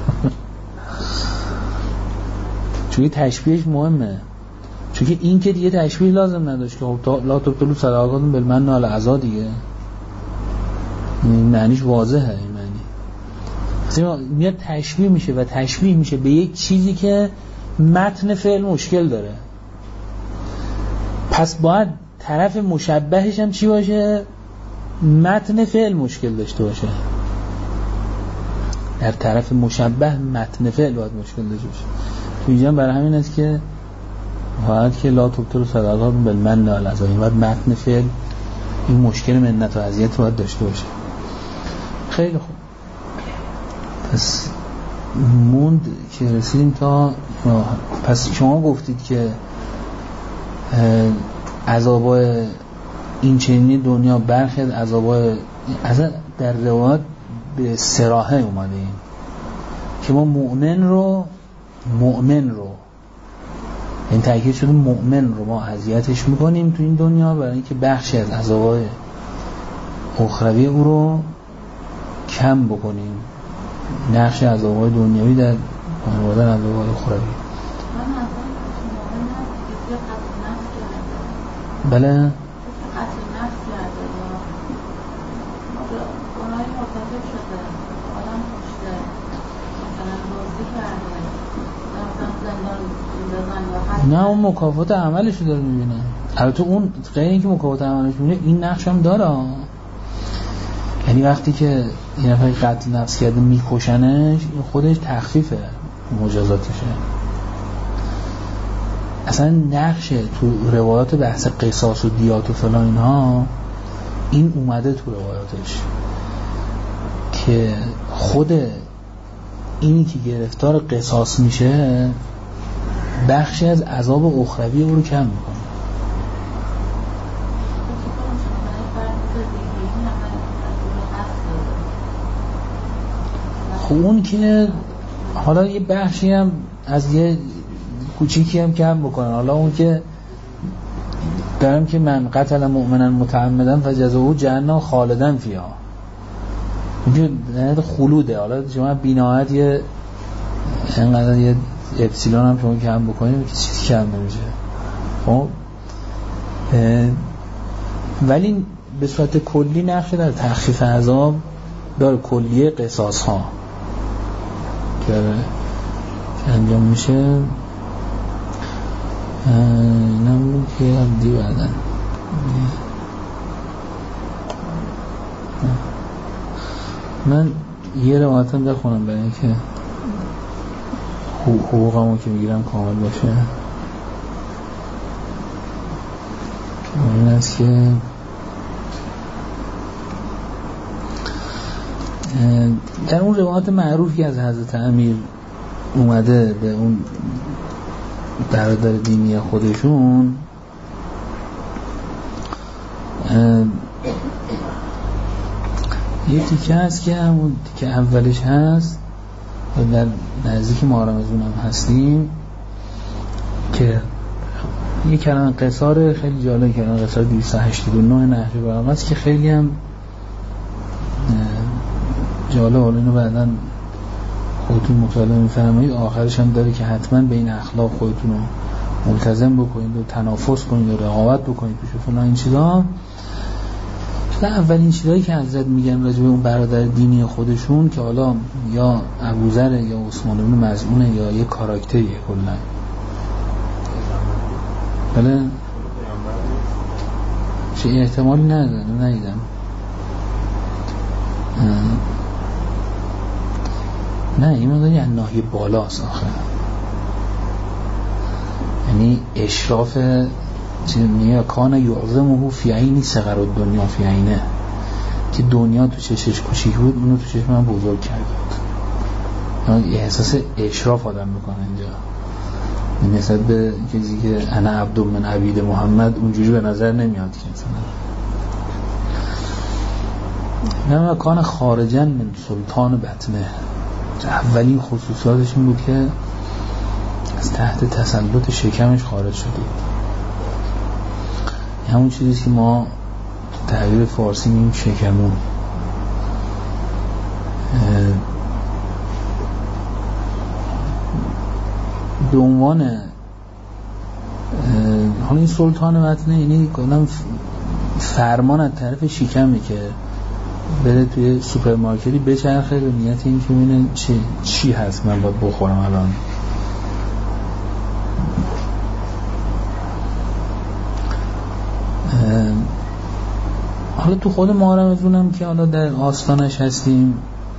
چون تشبیهش مهمه، چون که این که دیگه تشبیه لازم نداشت که خب لا تبطلوا صدقاتکم بالمن والاذی دیگه معنیش واضحه. این معنی میاد تشبیه میشه و تشبیه میشه به یک چیزی که متن فعل مشکل داره. پس باید طرف مشبهش هم چی باشه؟ متن فعل مشکل داشته باشه. در طرف مشبه متن فعل باید مشکل داشته باشه. تو اینجا برای همین است که باید که لا تبطلوا صدقاتکم بالمن والاذی، باید متن فعل این مشکل منت و اذیت باید داشته باشه. خیلی خوب. پس موند که رسیدیم تا پس شما گفتید که عذابای این چنینی دنیا برخی از عذابای اصلا در روایات به صراحه اومده این که ما مؤمن رو مؤمن رو این تاکید شده مؤمن رو ما اذیتش میکنیم تو این دنیا برای اینکه بخشی از عذابای اخروی او رو کم بکنیم. نقش عذابای دنیوی در آوردن عذابای اخروی. بله نه اون مکافات عملش رو داره میبینه. البته اون غیر اینکه مکافات عملش میبینه این نقش هم داره. یعنی وقتی که این نفر قتل نفس کرده میکشنش، این خودش تخفیفه مجازاتشه. اصلا نقشه تو روایات بحث قصاص و دیات و فلان اینها این اومده تو روایاتش که خود اینی که گرفتار قصاص میشه بخشی از عذاب اخروی او رو کم میکنه. خب اون که حالا یه بخشی هم از یه کوچیکی هم کم بکنن. حالا اون که دارم که من قتل مؤمنا متعمدا فجزاؤه جهنم خالدا فیها، اون که نهایت خلوده. حالا شما بینایت یه اینقدر یه اپسیلون هم شما کم بکنید که چیزی کم نمیشه. خب ولی به صورت کلی نقشه در تخفیف عذاب داره. کلیه قصاص ها که انجام میشه نمون که عبدی بعدن من یه روایتم بخونم برای اینکه حقوقمو که میگیرم کامل باشه. این است که در اون روایات معروفی از حضرت امیر اومده به اون برادر دینی خودشون، یه تیکه هست که همون تیکه اولش هست و در نزدیک محرم‌زون هم هستیم که یه کلمه قصار خیلی جالب، کلمه قصار دویست و هشتاد و نه نهج البلاغه است که خیلی هم جالب. حالا اینو بعداً خودتون مطالعه می‌فرمایید. آخرش هم داره که حتما به این اخلاق خودتون رو ملتزم بکنید و تنافس کنید و رقابت بکنید توش فلان این چیزا. اولین چیزایی که حضرت میگن راجع به اون برادر دینی خودشون که حالا یا ابوذر یا عثمان بن مظعون یا یه کاراکتریه کلا. بله چه احتمالی نداره، ندیدم. نه این مداری از ناحیه بالاست آخه، یعنی اشراف چیزی کان یعظمه فی عینی صغر الدنیا فی عینه، که دنیا تو چشش کوچیک بود اونو تو چشم من بزرگ کرد. یعنی احساس اشراف آدم میکنه اینجا نسبت به چیزی که انا عبد من عبید محمد اونجوری به نظر نمیاد که مثلا نه کان خارجن من سلطان بطنه. اولین خصوصیاتش این بود که از تحت تسلط شکمش خارج شده. همون چیزی که ما تعبیر فارسی میگیم شکمون. به عنوان حالا این سلطان بطنه یعنی کلا فرمان از طرف شکمه که بره توی سوپرمارکتی بچرخه به نیت این که ببینه چی چی هست من باید بخورم الان. حالا تو خود محرم‌زونم که حالا در آستانش هستیم،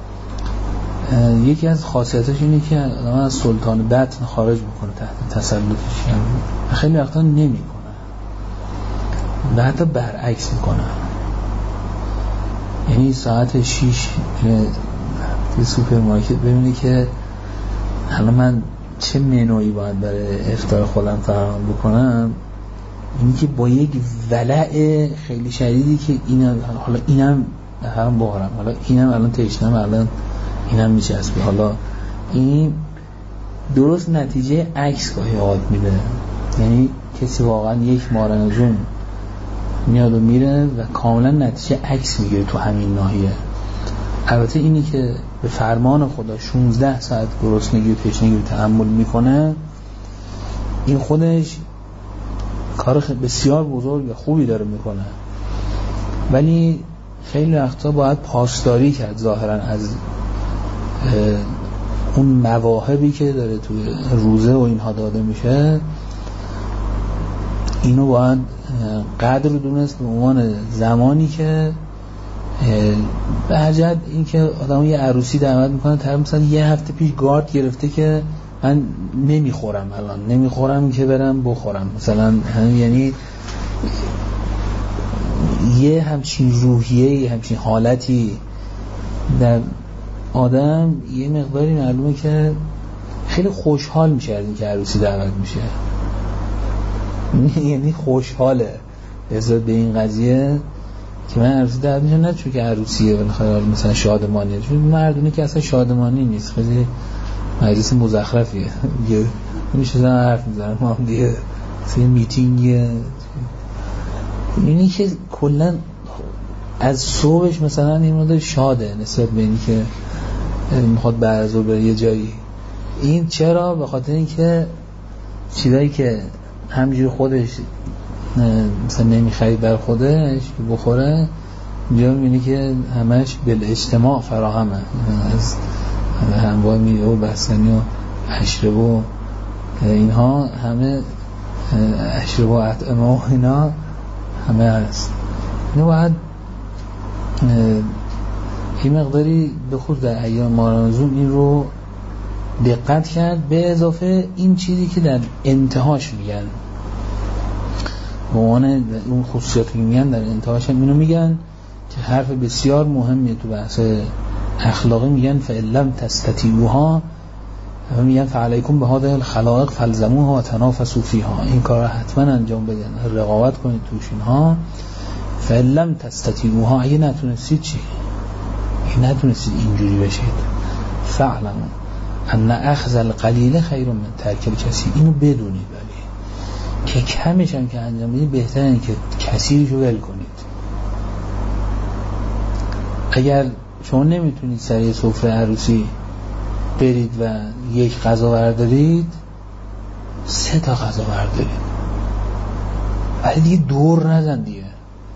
یکی از خاصیتش اینه که آدم از سلطان بطن خارج میکنه تحت تسلطش، خیلی وقتا نمیکنه و حتی برعکس میکنه. یعنی ساعت شیش توی سوپرمارکت ببینه که حالا من چه منویی باید برای افطار خودم فراهم بکنم، اینی که با یک ولع خیلی شدیدی که اینم حالا اینم هم بخورم، حالا اینم الان تشنم، الان اینم میچسبه، حالا این درست نتیجه عکس گاهی اوقات میده. یعنی کسی واقعا یک محرم‌زون میاد و میره و کاملا نتیجه عکس میگیره تو همین ناحیه. البته اینی که به فرمان خدا شانزده ساعت گرسنگی و تشنگی رو تحمل میکنه، این خودش کار بسیار بزرگ و خوبی داره میکنه، ولی خیلی وقتا باید پاسداری کرد ظاهرا از اون مواهبی که داره توی روزه و اینها داده میشه. اینو باید قدر رو دونست به عنوان زمانی که به حجت این که آدم یه عروسی دعوت میکنه، طرف مثلا یه هفته پیش گارد گرفته که من نمیخورم، الان نمیخورم که برم بخورم مثلا، یعنی یه همچین روحیه، یه همچین حالتی در آدم یه مقداری معلومه که خیلی خوشحال میشه از این که عروسی دعوت میشه. یعنی خوشحاله نسبت به این قضیه که من عروسی دعوت میشه، نه چون که عروسیه بالاخره مثلا شادمانیه، چون مردونه که اصلا شادمانی نیست، خیلی مجلس مزخرفیه دیگه، میشه زن حرف میزنن ما هم دیگه مثلا میتینگیه. اینی که کلا از صبحش مثلا این مدار شاده نسبت به اینی که میخواد بعد از ظهر بره یه جایی. این چرا؟ به خاطر اینکه چیزایی که همینجوری خودش مثلا نمیخرید بر خودش که بخوره، اینجا میبینی که همش بالاجتماع فراهمه، از همواه میوه و بستنی و اشربه و اینها همه، اشربه و اطعمه و اینا همه هست. اینو باید این مقداری به خود در ایام محرم‌زون این رو دقت کرد، به اضافه این چیزی که در انتهاش میگن به عنوان اون خصوصیاتی میگن در انتهاش هم اینو میگن که حرف بسیار مهمیه تو بحث اخلاقی، میگن فَإِلَّمْ تَسْتَطِیعُوها، و میگن فَعَلَیکُمْ بِهَذِهِ الْخَلَائِقِ فَالْزَمُوهَا وَتَنَافَسُوا فِیهَا، این کار حتما انجام بدن، رقابت کنید توش اینها. فَإِلَّمْ تَسْتَطِیعُوها، اگه نتونستید چی؟ اگه نتونستید اینجوری بشید، فَاعْلَمُوا ان اخذ القلیل خیر من ترک الکثیر، اینو بدونید، ولی که کمش هم که انجام بدید بهتره اینه که کثیرشو ول کنید. اگر شما نمیتونید سر سفره عروسی برید و یک غذا بردارید، سه تا غذا بردارید، ولی دیگه دور نزن دیگه.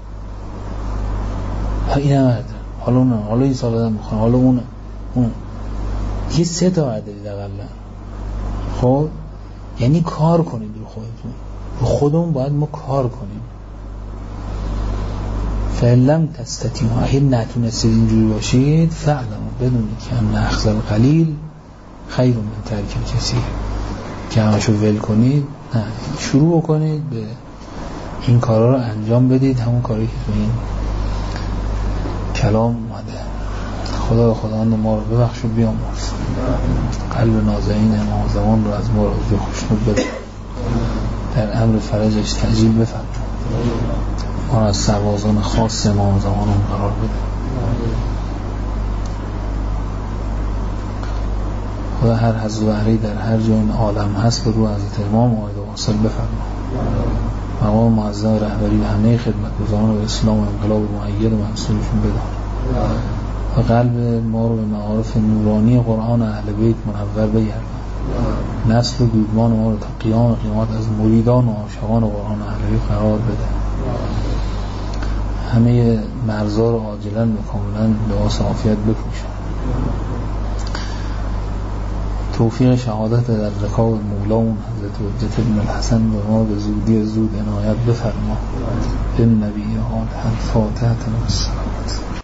این هم بردار، حالا اون حالا این سال آدم میخوان، حالا اون اون دیگه سه تا بردارید اقلا. خب یعنی کار کنید رو خودتون، رو خودمون باید ما کار کنیم. فَإِلَّمْ تَسْتَطِیعُوا، اگه نتونستید اینجوری باشید، فَاعْلَمُوا، بدونید که ان اخذ القلیل خیر من ترک الکثیر، که همشو ول کنید نه، شروع بکنید به این کارا رو انجام بدید، همون کاری که تو این کلام اومده. خدا خداوند ما رو ببخش و بیامرز، قلب نازنین امام زمان رو از ما راضی خوشنود بده، در امر فرجش تعجیل بفرمایید، ما از سربازان خاص امام زمان هم قرار بده. خدا هر حظ و علی در هر جای این عالم هست به رو حضرت امام آید و واصل بفرما. مقام معظم رهبری و همه خدمتگزاران و اسلام و انقلاب و مؤید و منصورشون بدار، و قلب ما رو به معارف نورانی قرآن و اهل بیت منور بگردان، نسل و دودمان ما رو تا قیام قیامت از مریدان و عاشقان قرآن و اهل بیت قرار بده. همه مرزا رو عاجلاً و کاملاً لباس عافیت بپوشن. توفیق شهادت در رکاب مولاون حضرت حجت ابن الحسن به ما به زودی زود عنایت بفرما. به نبی آل الفاتحة.